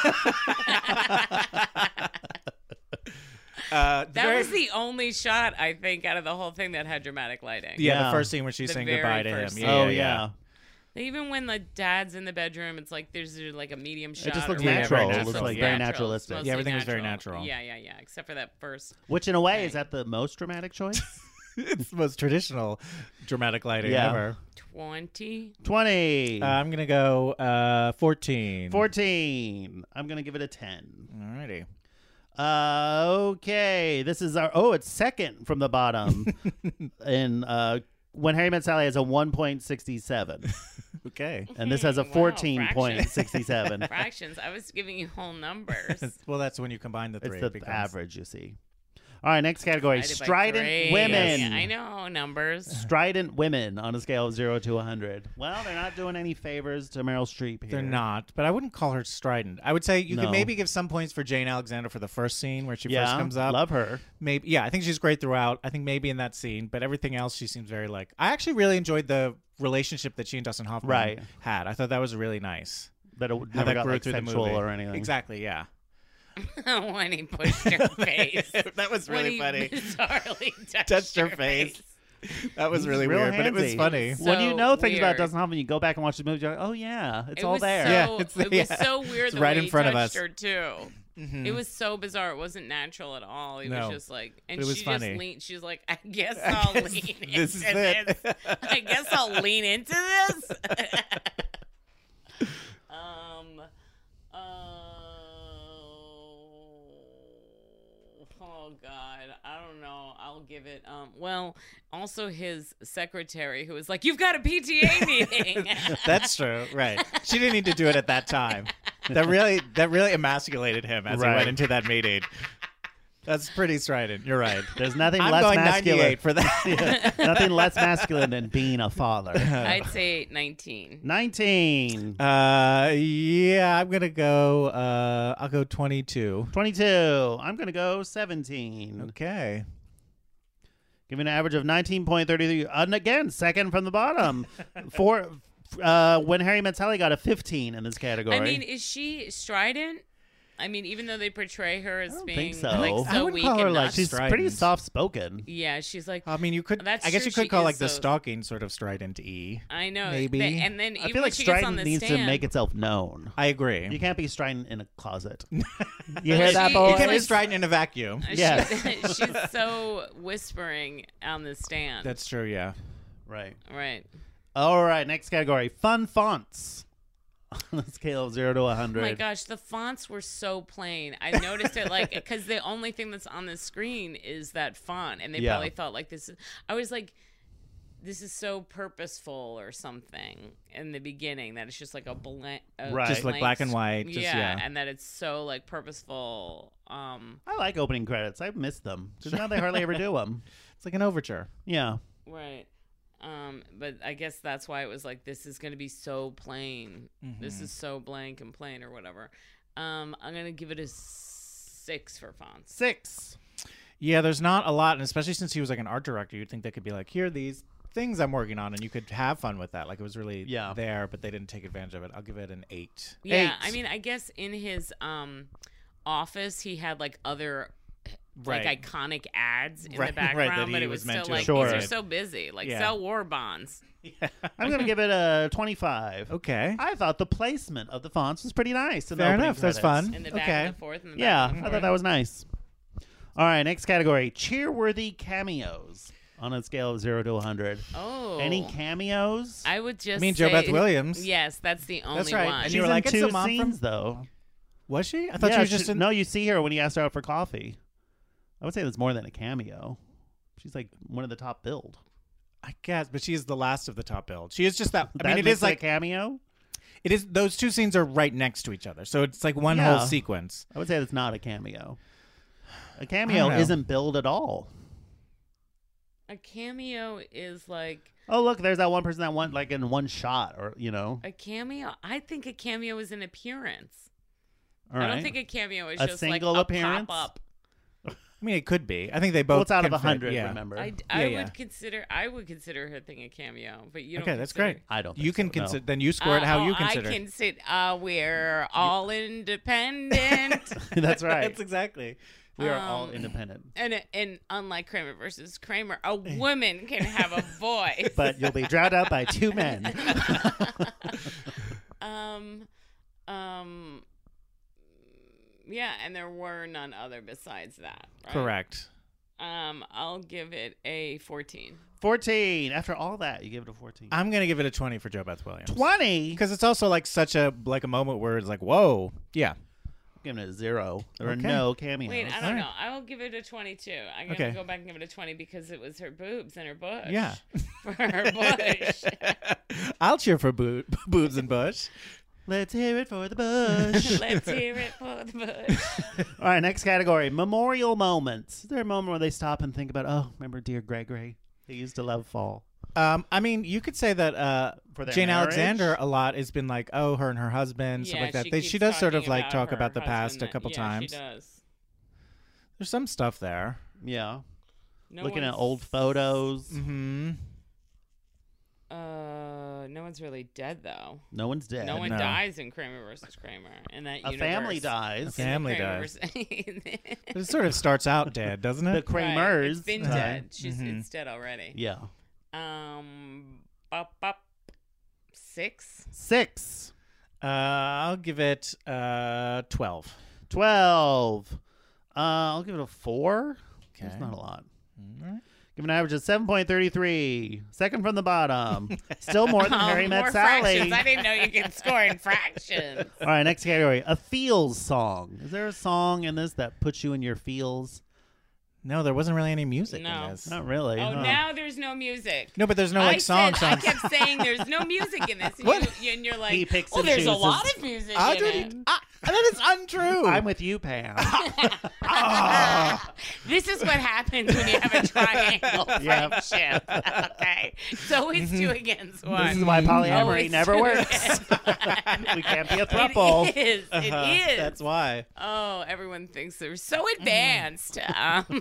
uh, the That very- was the only shot I think out of the whole thing that had dramatic lighting. yeah, Yeah. the first scene when she's The saying very goodbye to him. first Yeah, oh yeah, yeah. Even when the dad's in the bedroom, it's like there's uh, like a medium shot. just or looks whatever. natural. It It's looks like mostly very natural. naturalistic. It's Yeah, mostly everything was very natural. Yeah, yeah, yeah. Except for that first. Which in a way is thing. that the most dramatic choice? It's the most traditional dramatic lighting Yeah. ever. Twenty. twenty. Uh, I'm gonna go uh, fourteen. fourteen. I'm going to give it a ten. Alrighty. Uh, okay. This is our, oh, it's second from the bottom. in uh, When Harry Met Sally has a one point six seven. Okay. And this has a Wow, fourteen point six seven. Fractions. I was giving you whole numbers. Well, that's when you combine the It's three. the it becomes- average, you see. All right, next category. Divided by Strident three. women. Yeah, I know numbers. Strident women on a scale of zero to one hundred. Well, they're not doing any favors to Meryl Streep here. They're not, but I wouldn't call her strident. I would say you No. could maybe give some points for Jane Alexander for the first scene where she Yeah, first comes up. love her. Maybe, yeah, I think she's great throughout. I think maybe in that scene, but everything else she seems very like. I actually really enjoyed the relationship that she and Dustin Hoffman Right. had. I thought that was really nice. That it How never that got grew like through the sexual movie or anything. Exactly, yeah. When he pushed her face. That was When really he funny. bizarrely touched, Touched her her face. That was really Real weird, but it was handsy. funny. So when you know things about weird. Dustin Hoffman, you go back and watch the movie. You're like, oh yeah, it's It all was there. So, Yeah, it's- it was yeah. so weird It's the right way in he front of touched us. her too. It was so bizarre. It wasn't natural at all. He No. was just like, and It was she funny. just leaned. She's like, I guess I I'll guess lean this is into it. this. I guess I'll lean into this. um. Oh. Oh God, I don't know. I'll give it. Um. Well, also his secretary, who was like, "You've got a P T A meeting." That's true, right? She didn't need to do it at that time. That really, that really emasculated him as he Right. went into that meeting. That's pretty strident. You're right. There's nothing I'm less going masculine. ninety-eight for that. Yeah, nothing less masculine than being a father. I'd say nineteen. nineteen. Uh, yeah, I'm gonna go. Uh, I'll go twenty-two. twenty-two. I'm going to go seventeen. Okay. Giving an average of nineteen point three three. And again, second from the bottom. For uh, When Harry Met Sally got a fifteen in this category. I mean, is she strident? I mean, even though they portray her as I don't being think so. like I so wouldn't weak call her and like not she's strident. pretty soft spoken. yeah, she's like I mean, you could. That's I guess true, you could she call is like the so- stalking sort of strident E. I know maybe. They- and then I even feel when like she gets on strident the needs stand, to make itself known. I agree. You can't be strident in a closet. You But hear that, she- boy? You can't be like- strident in a vacuum. she- Yeah. she's so whispering on the stand. That's true. Yeah. Right. right. All right, next category. Fun fonts. On a scale of zero to one Oh hundred. my gosh, the fonts were so plain. I noticed it like because the only thing that's on the screen is that font, and they Yeah. probably thought like this is. I was like, this is so purposeful or something in the beginning that it's just like a blank, Right. Just like blank black and sc- white, just- yeah. and that it's so like purposeful. Um, I like opening credits. I miss them because now they hardly ever do them. It's like an overture. Yeah. right. Um, but I guess that's why it was like this is going to be so plain. This is so blank and plain or whatever. Um, I'm gonna give it a six for fonts. Six. Yeah, there's not a lot, and especially since he was like an art director, you'd think they could be like, here are these things I'm working on, and you could have fun with that. Like it was really Yeah. there, but they didn't take advantage of it. I'll give it an eight. Yeah, Eight. I mean, I guess in his um, Office, he had like other Right. like iconic ads in Right, the right, background, that but he it was was meant still to like Sure. these are so busy. Like Yeah. sell war bonds. I'm going to give it a twenty-five. Okay. I thought the placement of the fonts was pretty nice. in the Fair opening enough. That's credits. fun. In the back Okay. and the forth and the Yeah, back and the I thought forth. that was nice. All right, next category: cheerworthy cameos on a scale of zero to one hundred. Oh. Any cameos? I would just I mean, Jo say- Beth Williams. Yes, that's the only That's right. one. And She's you were in like, it's two the mom from- scenes, though. Was she? I thought yeah, she was just she- in. No, you see her when you asked her out for coffee. I would say that's more than a cameo. She's like one of the top billed. I guess, but she is the last of the top build. She is just that. I That mean, it makes is like a cameo. it is. Those two scenes are right next to each other, so it's like one Yeah. whole sequence. I would say that's not a cameo. A I cameo don't know. isn't billed at all. A cameo is like Oh, look, there's that one person that went like in one shot, or you know. a cameo. I think a cameo is an appearance. All I right. don't think a cameo is A just single like a appearance? pop-up. I mean, it could be. I think they both. Well, it's out of can a fit, hundred. Yeah. Remember, I, I Yeah, would yeah. consider I would consider her thing a cameo, but you don't. Okay, that's consider- great. I don't. You can think so, no. consider. Then you score it Uh, how oh, you consider. I can sit. Uh, we're all independent, That's right. That's exactly. We are all Um, independent, and and unlike Kramer versus Kramer, a woman can have a voice. but you'll be drowned out by two men. um, um, yeah, and there were none other besides that. Right? Correct. Um, I'll give it a fourteen. Fourteen. After all that, you give it a fourteen. I'm gonna give it a twenty for Jo Beth Williams. Twenty. Because it's also like such a like a moment where it's like, whoa, yeah. Giving it a zero. There are Okay. no cameos. Wait, I All don't right. know. I will give it a twenty-two. I'm gonna Okay. go back and give it a twenty because it was her boobs and her bush. Yeah. for her bush. I'll cheer for boo- boobs and bush. Let's hear it for the bush. Let's hear it for the bush. All right, next category: memorial moments. Is there a moment where they stop and think about, oh, remember dear Gregory? He used to love fall. Um, I mean, you could say that uh, For their Jane marriage? Alexander a lot has been like, oh, her and her husband, stuff Yeah, like that. she They, keeps she does sort of talking like about talk her about the past husband a that- couple yeah, times. She does. There's some stuff there. Yeah. No Looking at one's- old photos. Mm-hmm. Uh, no one's really dead though. No one's dead. No one No. dies in Kramer versus Kramer. In that A universe. family dies. A family Kramer dies. versus- But it sort of starts out dead, doesn't The it? Kramers. Right, It's been die. dead. She's Mhm. it's dead already. Yeah. Um, bop, bop, six. Six. Uh, I'll give it uh, twelve. Twelve. Uh, I'll give it a four. Okay. That's not a lot. Alright. Give an average of seven point three three. Second from the bottom. Still more than Oh, Harry more Met Sally. fractions. I didn't know you could score in fractions. All right, next category. A feels song. Is there a song in this that puts you in your feels? No, there wasn't really any music No. in this. Not really. Oh, huh? now there's no music. No, but there's no like I song said, I songs. kept saying there's no music in this. And, What? you, and you're like, He picks oh, and there's a chooses. lot of music I in didn't- it. I- that is untrue. I'm with you, Pam. This is what happens when you have a triangle Yeah. friendship. Okay, so it's two against one. This is why polyamory Oh, it's never two works. against one. We can't be a throuple. It is. It Uh-huh. is. That's why. Oh, everyone thinks they're so advanced. um,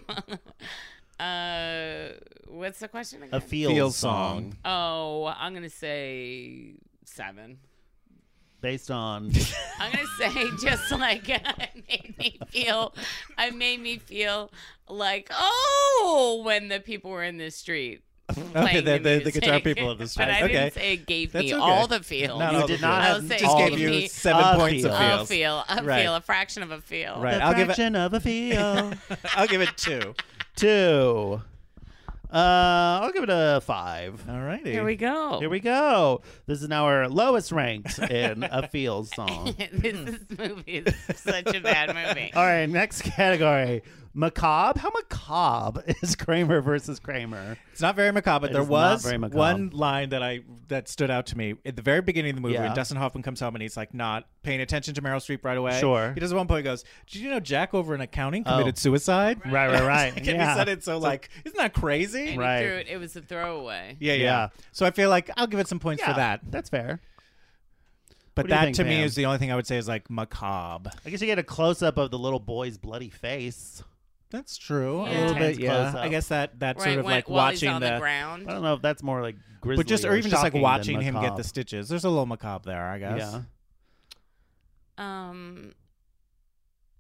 uh, what's the question again? A feels, Feels song. song. Oh, I'm gonna say seven. Based on I'm gonna say just like it made me feel. It made me feel like oh, when the people were in the street. Okay, playing the, the, the music. guitar people of the street. But I okay. didn't say it gave That's me okay. all the feels. Not You all did the not feels. I'll have say Just it gave gave you me seven a points of feel. a feels. feel, a Right. feel, a fraction of a feel. Right. the I'll give it. fraction of a feel. I'll give it two. Two. Uh, I'll give it a five. All righty. Here we go. Here we go. This is now our lowest ranked in a feels song. this, this movie is such a bad movie. All right, next category. Macabre? How macabre is Kramer versus Kramer? It's not very macabre, but It there is not was very macabre. one line that I that stood out to me at the very beginning of the movie Yeah. when Dustin Hoffman comes home and he's like not paying attention to Meryl Streep right away. Sure. He does at one point he goes, "Did you know Jack over in accounting committed Oh. suicide?" Right, right, right. And yeah. he said it so like, isn't that crazy? And Right. he threw it, it was a throwaway. Yeah, yeah, Yeah. So I feel like I'll give it some points Yeah, for that. That's fair. But What do you that think, to me Pam? is the only thing I would say is like macabre. I guess you get a close up of the little boy's bloody face. That's true. Yeah. A little Intense bit, yeah. close-up. I guess that that Right, sort of when, like while watching he's on the, the ground. I don't know if that's more like grisly but just or or even just like shocking watching than him get macabre. the stitches. There's a little macabre there, I guess. Yeah. Um.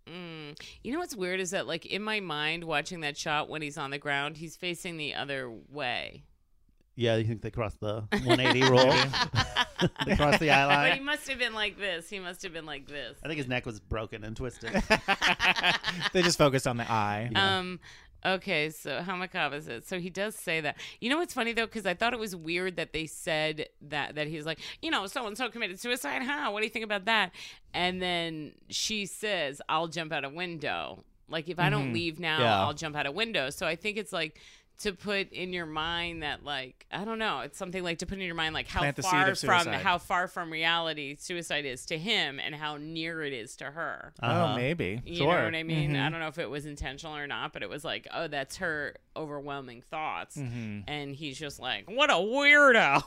Mm. You know what's weird is that, like, in my mind, watching that shot when he's on the ground, he's facing the other way. Yeah, you think they crossed the one eighty rule? They crossed the eye line. But he must have been like this. He must have been like this. I think his neck was broken and twisted. They just focused on the eye. Um. Okay, so how macabre is it? So he does say that. You know what's funny though, because I thought it was weird that they said that that he was like, you know, so and so committed suicide. Huh? What do you think about that? And then she says, "I'll jump out a window. Like if I don't leave now, Yeah. I'll jump out a window." So I think it's like to put in your mind that, like, I don't know, it's something like to put in your mind like how Plant the seed far of from suicide. how far from reality suicide is to him and how near it is to her. Oh, maybe. You Sure. know what I mean? I don't know if it was intentional or not, but it was like, oh, that's her overwhelming thoughts. And he's just like, what a weirdo.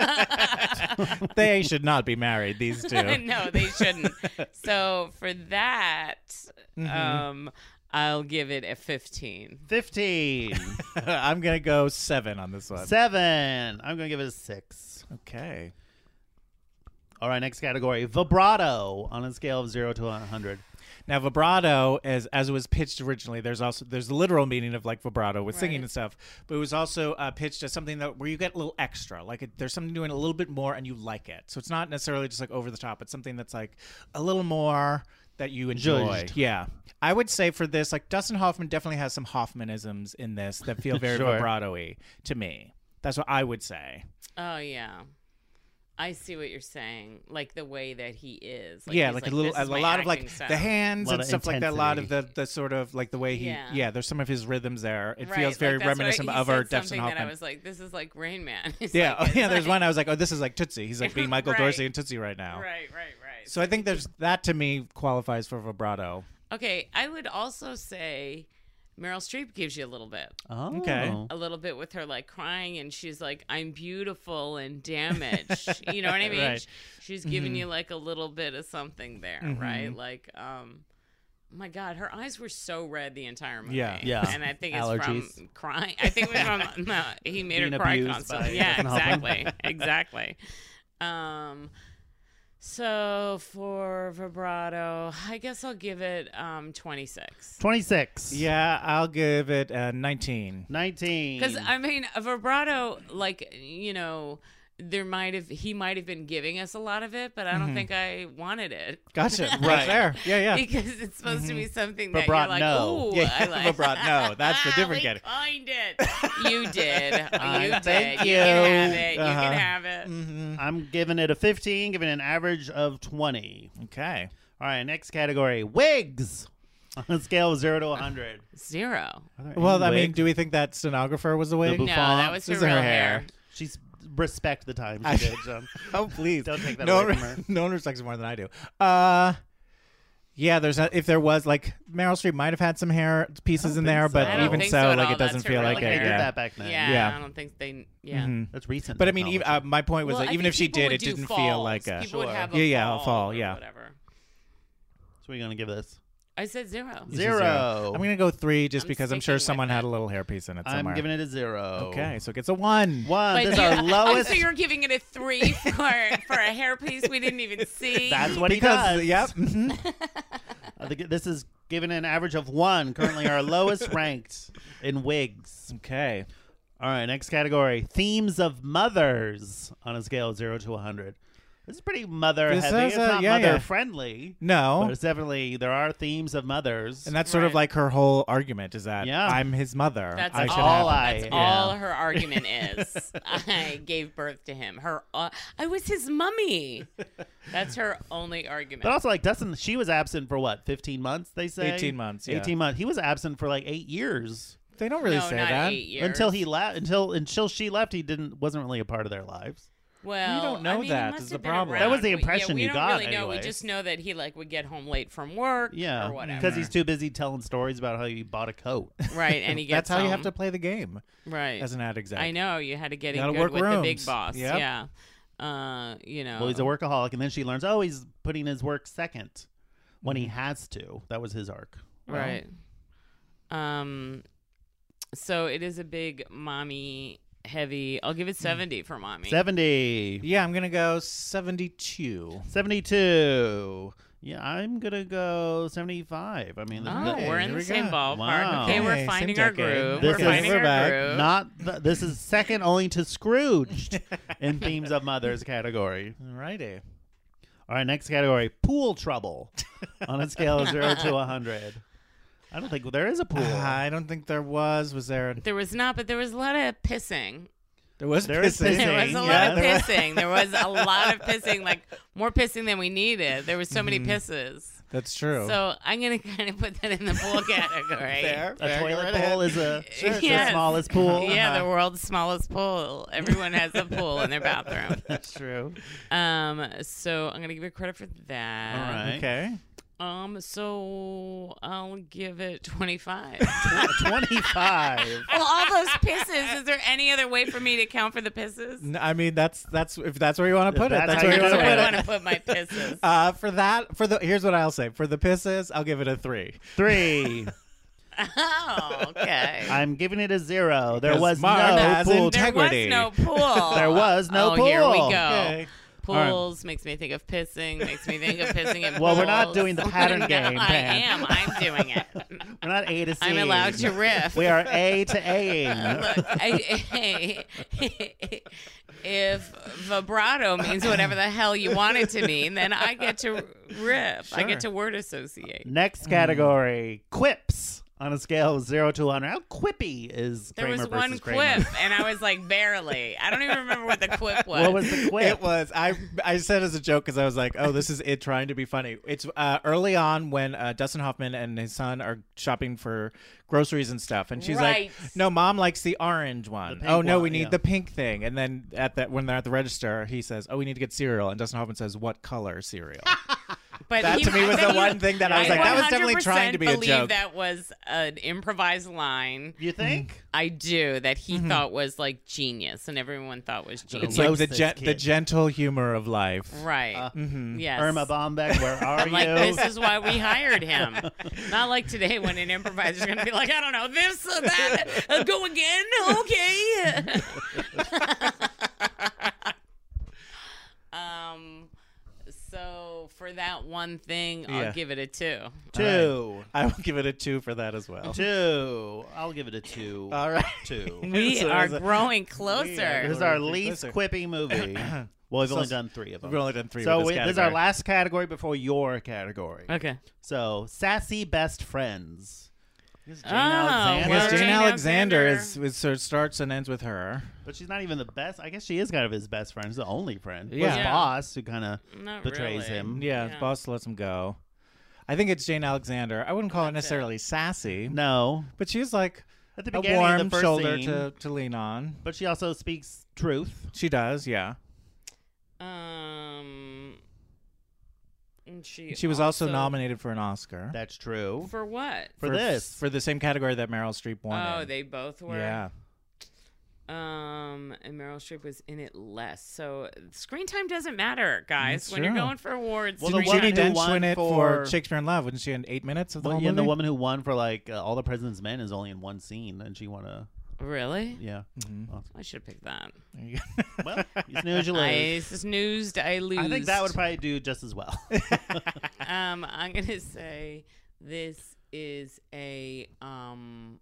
They should not be married, these two. No, they shouldn't. So for that, um, I'll give it a fifteen. fifteen. I'm going to go seven on this one. Seven. I'm going to give it a six. Okay. All right, next category. Vibrato on a scale of zero to one hundred. Now, vibrato, as as it was pitched originally, there's also there's the literal meaning of like vibrato with singing Right. and stuff, but it was also uh, pitched as something that where you get a little extra, like it, there's something doing a little bit more and you like it. So it's not necessarily just like over the top. It's something that's like a little more that you enjoy. Judged. Yeah, I would say for this, like Dustin Hoffman definitely has some Hoffmanisms in this that feel very Sure. vibrato-y to me. That's what I would say. Oh, yeah. I see what you're saying. Like the way that he is. yeah, he's like, a little, "This a is my lot of like acting style." the hands Lot and of stuff like that. A lot of the, intensity. the sort of like the way he, yeah. Yeah. there's some of his rhythms there. It Right, feels very like, that's reminiscent what I, he of our said Dustin something Hoffman. that I was like, this is like Rain Man. He's yeah, like, oh, it's yeah. There's like- one I was like, oh, this is like Tootsie. He's like being Michael Right. Dorsey and Tootsie right now. Right, right, right. So I think there's that to me qualifies for vibrato. Okay, I would also say Meryl Streep gives you a little bit. Oh. Okay. A little bit with her like crying and she's like, I'm beautiful and damaged. You know what I mean? Right. She's giving you like a little bit of something there, right? Like, um, my God, her eyes were so red the entire movie. Yeah. Yeah. And I think it's Allergies. from crying. I think it was from, no, he made Being her cry abused constantly. by Yeah, Dustin Hoffman. exactly. Exactly. Um, so for vibrato, I guess I'll give it um twenty-six. twenty-six. Yeah, I'll give it a nineteen. nineteen. Because I mean, a vibrato, like, you know, there might have he might have been giving us a lot of it, but I don't think I wanted it. Gotcha. Right there. Yeah, yeah. Because it's supposed to be something that Vibrat, you're like, no. ooh, Yeah, I like. vibrat, no, that's the Ah, different we category. coined it. You did. You did. thank You you. can have it. You Uh-huh. can have it. I'm giving it a fifteen, giving it an average of twenty. Okay. All right, next category. Wigs on a scale of zero to one hundred. Zero. Well, I mean, do we think that stenographer was the wig? The No, Buffon. that was her This is real her hair. hair. She's respect the time she I- did, John. Oh, please. Don't take that no away one, from her. No one respects it more than I do. Uh, yeah, there's a, if there was like Meryl Streep might have had some hair pieces in think there, so. but I don't even think so, so at like all. it doesn't That's her feel real like They it. hair. did Yeah. that back then. Yeah, Yeah. I don't think they. Yeah. Mhm. That's recent. But I mean, even, uh, technology. my point was Well, that I even think if she people did, would it do didn't falls. feel like a. People would Sure. have a Yeah, yeah, a fall, fall, or yeah. whatever. So we're gonna give this I said zero. This is zero. I'm gonna go three just I'm because I'm sticking sure with someone it. had a little hairpiece in it I'm somewhere. giving it a zero. Okay, so it gets a one. One. This is you- our oh, lowest. so you're giving it a three for for a hairpiece we didn't even see. That's what he Because does. yep. mhm. I think this is given an average of one. Currently, our lowest ranked in wigs. Okay. All right, next category: themes of mothers on a scale of zero to one hundred. This is pretty mother This heavy. is, It's uh, not yeah, mother yeah. friendly. But No. it's definitely there are themes of mothers. And that's sort of Right. like her whole argument is that Yeah. I'm his mother. That's I should all have I- That's yeah. all her argument is. I gave birth to him. Her, uh, I was his mummy. That's her only argument. But also, like Dustin, she was absent for what, fifteen months? They say eighteen months, yeah. Eighteen months. He was absent for like eight years They don't really no, say not that. eight years. until he left. Until until she left, he didn't wasn't really a part of their lives. Well, You don't know I mean, that he must is have the been problem. That was the around. impression yeah, we you don't got really know. We anyways. just know that he like would get home late from work. Yeah, or whatever. because he's too busy telling stories about how he bought a coat. right, and he That's gets how you have home. to play the game right as an ad exec. I know you had to get in Gotta good work with the big rooms. boss. Yep. Yeah, uh, you know. Well, he's a workaholic, and then she learns, oh, he's putting his work second when Mm-hmm. he has to. That was his arc. Right. Um. So it is a big mommy heavy. I'll give it seventy for mommy. seventy. Yeah, I'm gonna go seventy-two. seventy-two. Yeah, I'm gonna go seventy-five. I mean, the, Oh, the- we're in here the we same go. ballpark. Wow. Okay, Okay, we're same finding our decade. groove. This we're is- finding we're our back. groove. not the, this is second only to Scrooged in themes of mothers category. Alrighty. All right, next category: pool trouble on a scale of zero to a hundred. I don't think there is a pool. Uh, I don't think there was. Was there? A, There was not, but there was a lot of pissing. there was There is pissing. pissing. There was a lot Yeah, of there was- pissing. There was a lot of pissing, like more pissing than we needed. There was so many pisses. That's true. So I'm gonna kind of put that in the pool category. Fair, A fair, toilet go right pool ahead. is a Yes. the smallest pool. Yeah, the world's smallest pool. Everyone has a pool in their bathroom. That's true. Um, so I'm gonna give you credit for that. All right. Okay. Um, so I'll give it twenty-five. twenty-five. Well, all those pisses. Is there any other way for me to count for the pisses? N- I mean, that's that's if that's where you want to put it. That's That's how where you you do want to it. put I it. want to put my pisses. Uh, for that, for the here's what I'll say. For the pisses, I'll give it a three. Three. Oh, okay. I'm giving it a zero. There Because was Mark no has pool. There integrity. was no pool. There was no oh, here we pool. go. Okay. Pools makes me think of pissing. Makes me think of pissing in Well, we're not pools. doing the pattern No, game, I Pam. am. I'm doing it. We're not A to C. I'm allowed to riff. We are A to A-ing. Look, I, if vibrato means whatever the hell you want it to mean, then I get to riff. I get to word associate. Next category, quips on a scale of zero to one hundred. How quippy is There Kramer was one versus Kramer? quip, and I was like, barely. I don't even remember what the quip was. What was the quip? It was. I I said as a joke because I was like, oh, this is it trying to be funny. It's uh, early on when uh, Dustin Hoffman and his son are shopping for groceries and stuff, and she's Right. like, no, mom likes the orange one. The pink Oh no, one, we need yeah. the pink thing. And then at that when they're at the register, he says, oh, we need to get cereal, and Dustin Hoffman says, what color cereal? But That he- to me was but the he- one thing that I was like, that was definitely trying to be a I believe joke. that was an improvised line. You think? I do that he thought was like genius, and everyone thought was genius. It's like Roast the this gen- kid. the gentle humor of life. right. Yes. Irma Bombeck, where are I'm you? like, this is why we hired him. Not like today when an improviser's going to be like, I don't know, this, uh, that, uh, go again, okay. um, so for that one thing, I'll Yeah. give it a two. Two. I will give it a two for that as well. Two. I'll give it a two. All right. Two. We So are is it- growing closer. This is our least Closer. quippy movie. Well, we've So- only done three of them. We've only done three. So with we, this, this is our category. last category before your category. Okay. So, sassy best friends. This is Jane Oh, Alexander. well, Yes, Jane Jane Alexander, Alexander. is, is sort of starts and ends with her. But she's not even the best. I guess she is kind of his best friend. She's the only friend. Yeah. His Yeah. boss, who kind of Not betrays really. him. Yeah, Yeah. the boss lets him go. I think it's Jane Alexander. I wouldn't call her That's it. necessarily sassy, No. but she's like At the a beginning warm of the first shoulder scene, to, to lean on. but she also speaks truth. She does, yeah. Um, and she She was also, also nominated for an Oscar That's true. for what? For this. for the same category that Meryl Streep won. Oh, in. they both were. yeah. Um, and Meryl Streep was in it less. So screen time doesn't matter, guys. That's when you're true. going for awards, Well, Didn't the one Judi who Dench won win it for, for- Shakespeare in Love? Wasn't she in eight minutes of the Well, whole yeah, movie? the woman who won for like uh, All the President's Men is only in one scene, and she won a really? yeah. I should have picked that. There you go. Well, you snooze, you I lose. snoozed, I lose. I think that would probably do just as well. Um, I'm gonna say this is a um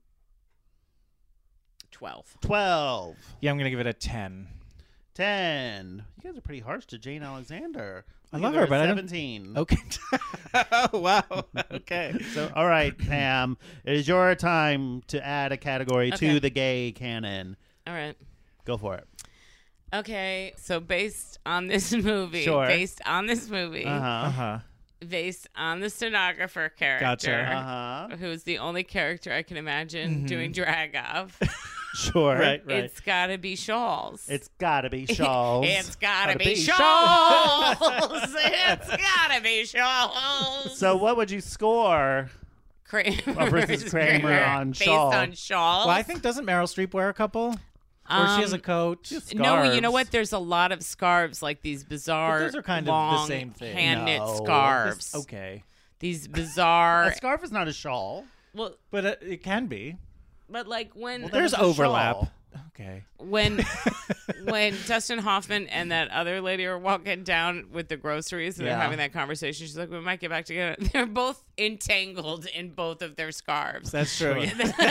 twelve. Twelve. Yeah, I'm gonna give it a ten. Ten. You guys are pretty harsh to Jane Alexander. I I'll love give her, a but I don't- seventeen. Okay. oh wow. Okay. So, all right, Pam, it is your time to add a category Okay. to the gay canon. All right. Go for it. Okay, so based on this movie, Sure. based on this movie, Uh huh. Uh huh. based on the stenographer character, Gotcha. Uh huh. who's the only character I can imagine Mm-hmm. doing drag of, Sure. Right. Right. it's gotta be Shawls. It's gotta be Shawls. It's gotta, Gotta be, be Shawls. It's gotta be Shawls. So, what would you score? Kramer versus Kramer on based Shawl. on Shawls. Well, I think doesn't Meryl Streep wear a couple? Or she has a Um, coat. No, you know Scarves. what? There's a lot of scarves, like these bizarre, those are kind of the long, same thing. hand knit No. scarves. Okay. These bizarre. A scarf is not a shawl. well, But uh, it can be. but like when Well, There's it's a overlap. shawl. Okay. When when Dustin Hoffman and that other lady are walking down with the groceries and Yeah. they're having that conversation, she's like, we might get back together. They're both entangled in both of their scarves. That's true.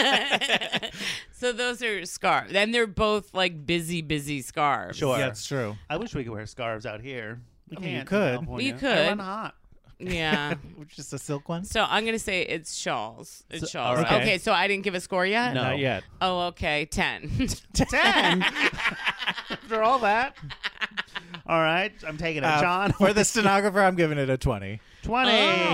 So those are scarves. And they're both like busy, busy scarves. Sure. Yeah, it's true. I wish we could wear scarves out here. We I mean, you can't in could. California. You I could. run hot. Yeah. Just a silk one? So I'm going to say it's shawls. It's So- shawls. all right. Okay, so I didn't give a score yet? No. Not yet. Oh, okay. ten. Ten. After all that. All right. I'm taking it. Uh, John. For the stenographer, I'm giving it a twenty. twenty.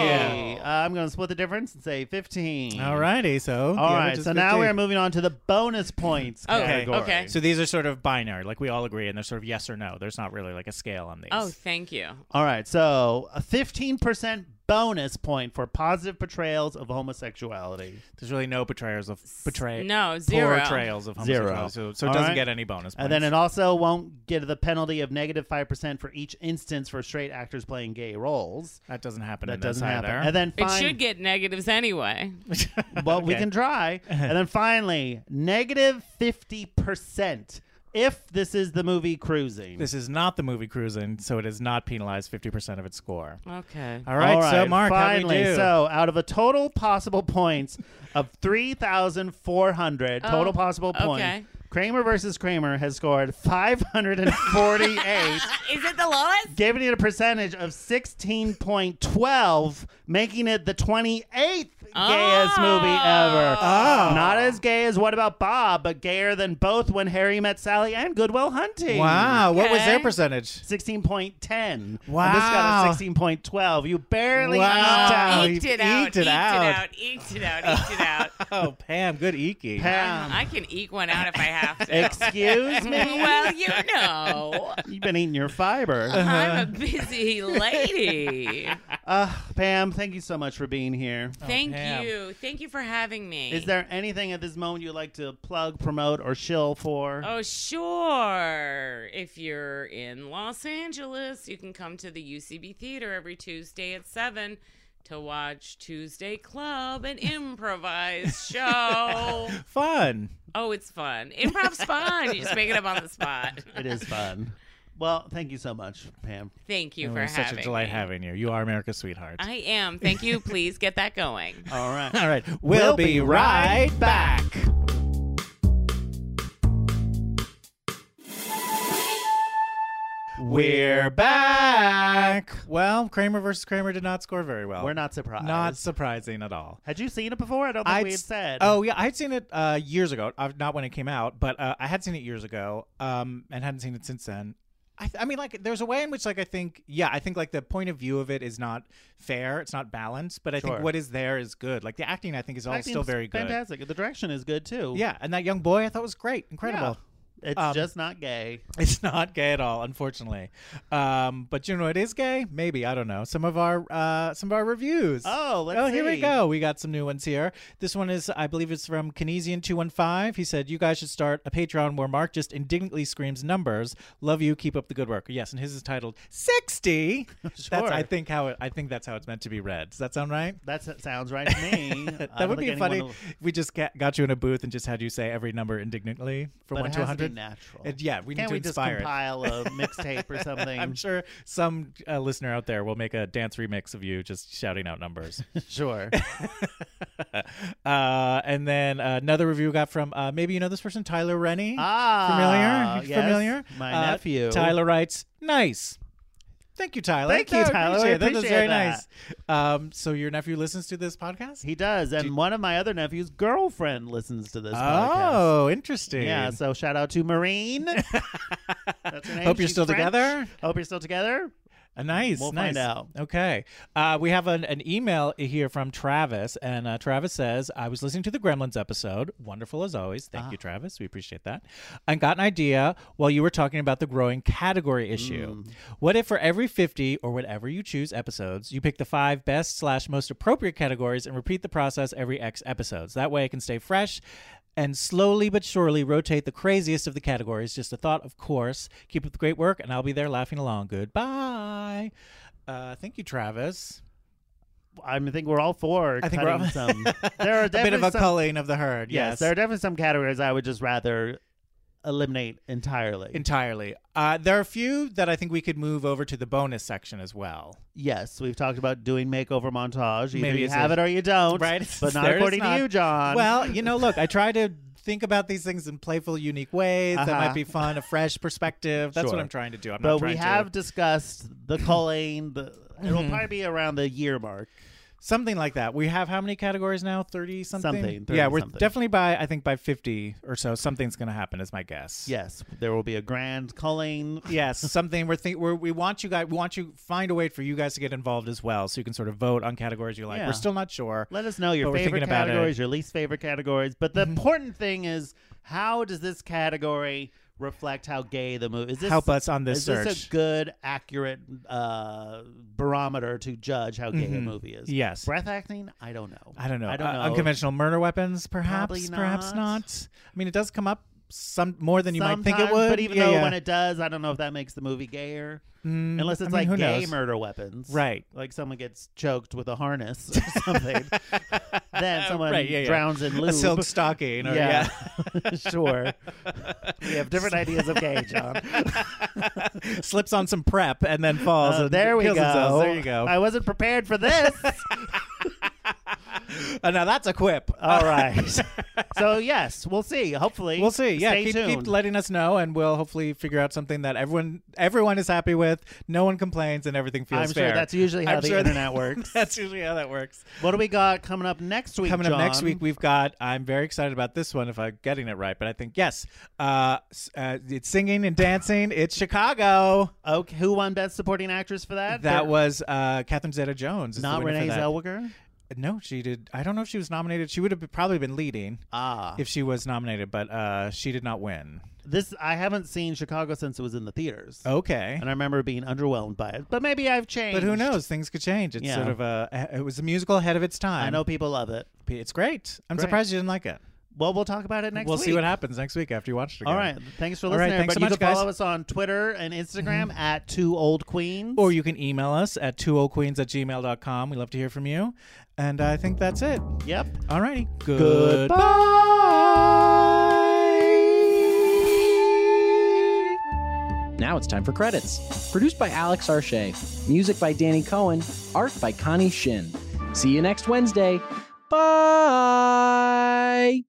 Oh. Uh, I'm going to split the difference and say fifteen. All righty, so. All the right. average is So now fifteen. we're moving on to the bonus points Okay, category. okay. So these are sort of binary, like we all agree, and they're sort of yes or no. There's not really like a scale on these. Oh, thank you. All right. So a fifteen percent bonus point for positive portrayals of homosexuality. There's really no portrayals of betray. No, zero. Portrayals of Zero. homosexuality. So, so it All doesn't right. get any bonus points. And then it also won't get the penalty of negative five percent for each instance for straight actors playing gay roles. that doesn't happen. That in doesn't this happen. either. And then It fin- should get negatives anyway. well, we Okay. can try. And then finally, negative fifty percent if this is the movie Cruising. This is not the movie Cruising, so it is not penalized fifty percent of its score. Okay. All right, All so right, Mark, how finally, do we do? so out of a total possible points of three thousand four hundred total Oh, possible points, okay. Kramer versus Kramer has scored five hundred forty-eight, Is it the lowest? giving it a percentage of sixteen point one two, making it the twenty-eighth gayest movie ever. Oh. Not as gay as What About Bob, but gayer than both When Harry Met Sally and Good Will Hunting. Wow, what was their Okay. percentage? sixteen point one zero. And this Wow. got a sixteen point one two. You barely Wow. eked Oh, out. you Eked it eked out. it Eked out. it out. Eked it out. Eked it out. Oh, Pam, good eeky. Pam. I can eke one out if I have to. Excuse me? Well, you know. You've been eating your fiber. I'm a busy lady. Uh, Pam, thank you so much for being here. Thank Pam. you. Thank you for having me. Is there anything at this moment you'd like to plug, promote, or shill for? Oh, sure. If you're in Los Angeles, you can come to the U C B Theater every Tuesday at seven to watch Tuesday Club, an improvised show. Fun. Oh, it's fun. Improv's fun. You just make it up on the spot. It is fun. Well, thank you so much, Pam. Thank you It for was having such a delight me. having you. You are America's sweetheart. I am. Thank you. Please get that going. All right. All right, we'll, be, right back. We're back. Well, Kramer versus Kramer did not score very well. We're not surprised. Not surprising at all. Had you seen it before? I don't think I'd we had s- said. Oh yeah, I'd seen it uh, years ago. Uh, not when it came out, but uh, I had seen it years ago, um, and hadn't seen it since then. I, th- I mean, like, there's a way in which, like, I think, yeah, I think, like, the point of view of it is not fair. It's not balanced, but I Sure. think what is there is good. Like, the acting, I think, is all Acting's still very good. Fantastic. The direction is good, too. Yeah, and that young boy, I thought was great, incredible. Yeah. It's Um, just not gay. It's not gay at all, unfortunately. Um, but you know, it is gay. Maybe, I don't know. Some of our uh, some of our reviews. Oh, let's oh, here we see. go. We got some new ones here. This one is, I believe, it's from Kinesian two one five. He said, "You guys should start a Patreon where Mark just indignantly screams numbers. Love you. Keep up the good work." Yes, and his is titled sixty. That's, Sure. I think how it, I think that's how it's meant to be read. Does that sound right? That s- sounds right to me. I That don't would be think funny anyone will- if we just ga- got you in a booth and just had you say every number indignantly from But one it to has to be one hundred. natural. It- yeah, we need Can't to we just inspire it. compile a mixtape or something? I'm sure some uh, listener out there will make a dance remix of you just shouting out numbers. Sure. uh, and then uh, another review we got from uh, maybe you know this person, Tyler Rennie. Ah, familiar? yes, Familiar? my Uh, nephew. Tyler writes, "Nice." Thank you, Tyler. Thank you, I Tyler. appreciate I it. That was appreciate very that. nice. Um, so your nephew listens to this podcast? He does, and one of my other nephew's girlfriend listens to this podcast. Oh, interesting. Yeah, so shout out to Marine. That's her name. Hope you're She's still French. together. Hope you're still together. Uh, nice. We'll nice. find out. Okay. Uh, we have an, an email here from Travis, and uh, Travis says, I was listening to the Gremlins episode. Wonderful as always. Thank Ah. you, Travis. We appreciate that. And got an idea while you were talking about the growing category issue. Mm. What if for every fifty or whatever you choose episodes, you pick the five best slash most appropriate categories and repeat the process every X episodes? That way it can stay fresh and slowly but surely rotate the craziest of the categories. Just a thought, of course. Keep up the great work, and I'll be there laughing along. Goodbye. Uh, thank you, Travis. I mean, I think we're all for I think cutting we're all- some. There are A bit definitely of a some, culling of the herd. Yes, Yes. there are definitely some categories I would just rather eliminate entirely. Entirely. Uh, there are a few that I think we could move over to the bonus section as well. Yes, we've talked about doing makeover montage. Either Maybe you it's have a- it or you don't. Right? But not There it is according not. to you, John. Well, you know, look, I try to think about these things in playful, unique ways that Uh-huh. might be fun, a fresh perspective. That's Sure. what I'm trying to do. I'm but not we trying have to... discussed the culling. The, It'll Mhm. probably be around the year mark. Something like that. We have how many categories now? thirty something? Something, thirty yeah, we're something. definitely by, I think, by fifty or so, something's going to happen is my guess. Yes, there will be a grand culling. Yes, something we're think we're, we want you guys, we want you find a way for you guys to get involved as well, so you can sort of vote on categories you like. Yeah. We're still not sure. Let us know your But we're favorite thinking about it. categories, your least favorite categories. But the important thing is, how does this category reflect how gay the movie is? This, Help us on this is search. this a good, accurate uh, barometer to judge how gay a Mhm. movie is? Yes. Breath acting? I don't know. I don't know. I don't Uh, know. unconventional murder weapons, perhaps, Probably perhaps not. not. I mean, it does come up some more than you might think it Sometimes, would. But even Yeah, though yeah. when it does, I don't know if that makes the movie gayer. Mm, Unless it's I mean, like who gay knows? murder weapons. Right. Like someone gets choked with a harness or something. Then someone Right, yeah, yeah. drowns in lube. A silk stocking. Or, Yeah. yeah. Sure. We have different ideas of gay, John. Slips on some prep and then falls. Uh, and there we go. kills themselves. There you go. I wasn't prepared for this. Uh, now that's a quip. All right. So, yes, we'll see. Hopefully. We'll see. Yeah, Stay keep, tuned. keep letting us know, and we'll hopefully figure out something that everyone everyone is happy with. No one complains, and everything feels I'm fair. sure that's usually how I'm the sure internet works. That's usually how that works. What do we got coming up next week, Coming John? up next week, we've got. I'm very excited about this one. If I'm getting it right, but I think yes. Uh, s- uh, it's singing and dancing. It's Chicago. Okay, who won Best Supporting Actress for that? That For- was uh, Catherine Zeta-Jones. is the not winner for Renee that. Zellweger? No, she did. I don't know if she was nominated. She would have probably been leading Ah. if she was nominated, but uh, she did not win. This I haven't seen Chicago since it was in the theaters. Okay. And I remember being underwhelmed by it. But maybe I've changed. But who knows? Things could change. It's Yeah. sort of a. It was a musical ahead of its time. I know people love it. It's great. I'm Great. surprised you didn't like it. Well, we'll talk about it next we'll week. see what happens next week after you watch it again. All right. Thanks for All listening. right, thanks but so you much, can follow guys. us on Twitter and Instagram at Two Old Queens. Or you can email us at two old queens at gmail dot com. We love to hear from you. And I think that's it. Yep. All righty. Goodbye. Now it's time for credits. Produced by Alex Arche. Music by Danny Cohen. Art by Connie Shin. See you next Wednesday. Bye.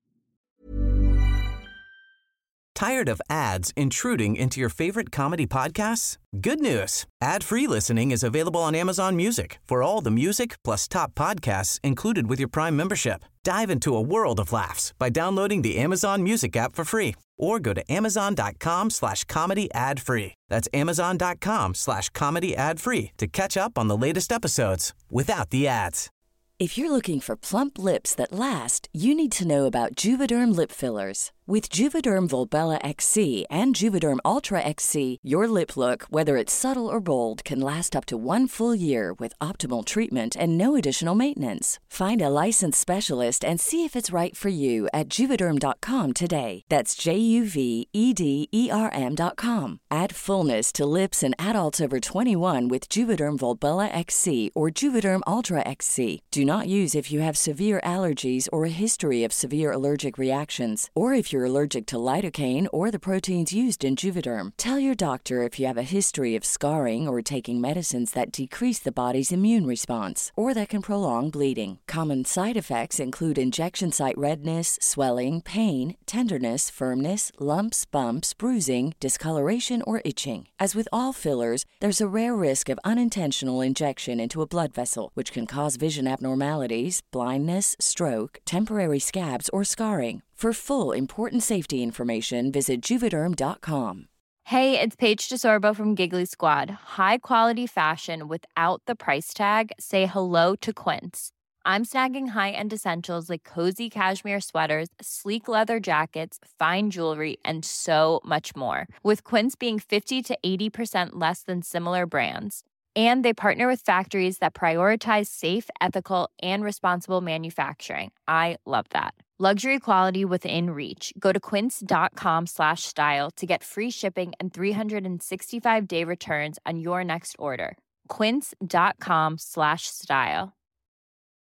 Tired of ads intruding into your favorite comedy podcasts? Good news. Ad-free listening is available on Amazon Music for all the music plus top podcasts included with your Prime membership. Dive into a world of laughs by downloading the Amazon Music app for free or go to amazon.com slash comedy ad free. That's amazon.com slash comedy ad free to catch up on the latest episodes without the ads. If you're looking for plump lips that last, you need to know about Juvederm lip fillers. With Juvederm Volbella X C and Juvederm Ultra X C, your lip look, whether it's subtle or bold, can last up to one full year with optimal treatment and no additional maintenance. Find a licensed specialist and see if it's right for you at juvederm dot com today. That's J U V E D E R M dot com. Add fullness to lips in adults over twenty-one with Juvederm Volbella X C or Juvederm Ultra X C. Do not use if you have severe allergies or a history of severe allergic reactions, or if you're allergic to lidocaine or the proteins used in Juvederm. Tell your doctor if you have a history of scarring or taking medicines that decrease the body's immune response or that can prolong bleeding. Common side effects include injection site redness, swelling, pain, tenderness, firmness, lumps, bumps, bruising, discoloration, or itching. As with all fillers, there's a rare risk of unintentional injection into a blood vessel, which can cause vision abnormalities, blindness, stroke, temporary scabs, or scarring. For full, important safety information, visit Juvederm dot com. Hey, it's Paige DeSorbo from Giggly Squad. High quality fashion without the price tag. Say hello to Quince. I'm snagging high-end essentials like cozy cashmere sweaters, sleek leather jackets, fine jewelry, and so much more. With Quince being fifty to eighty percent less than similar brands. And they partner with factories that prioritize safe, ethical, and responsible manufacturing. I love that. Luxury quality within reach. Go to quince.com slash style to get free shipping and three sixty-five day returns on your next order. Quince.com slash style.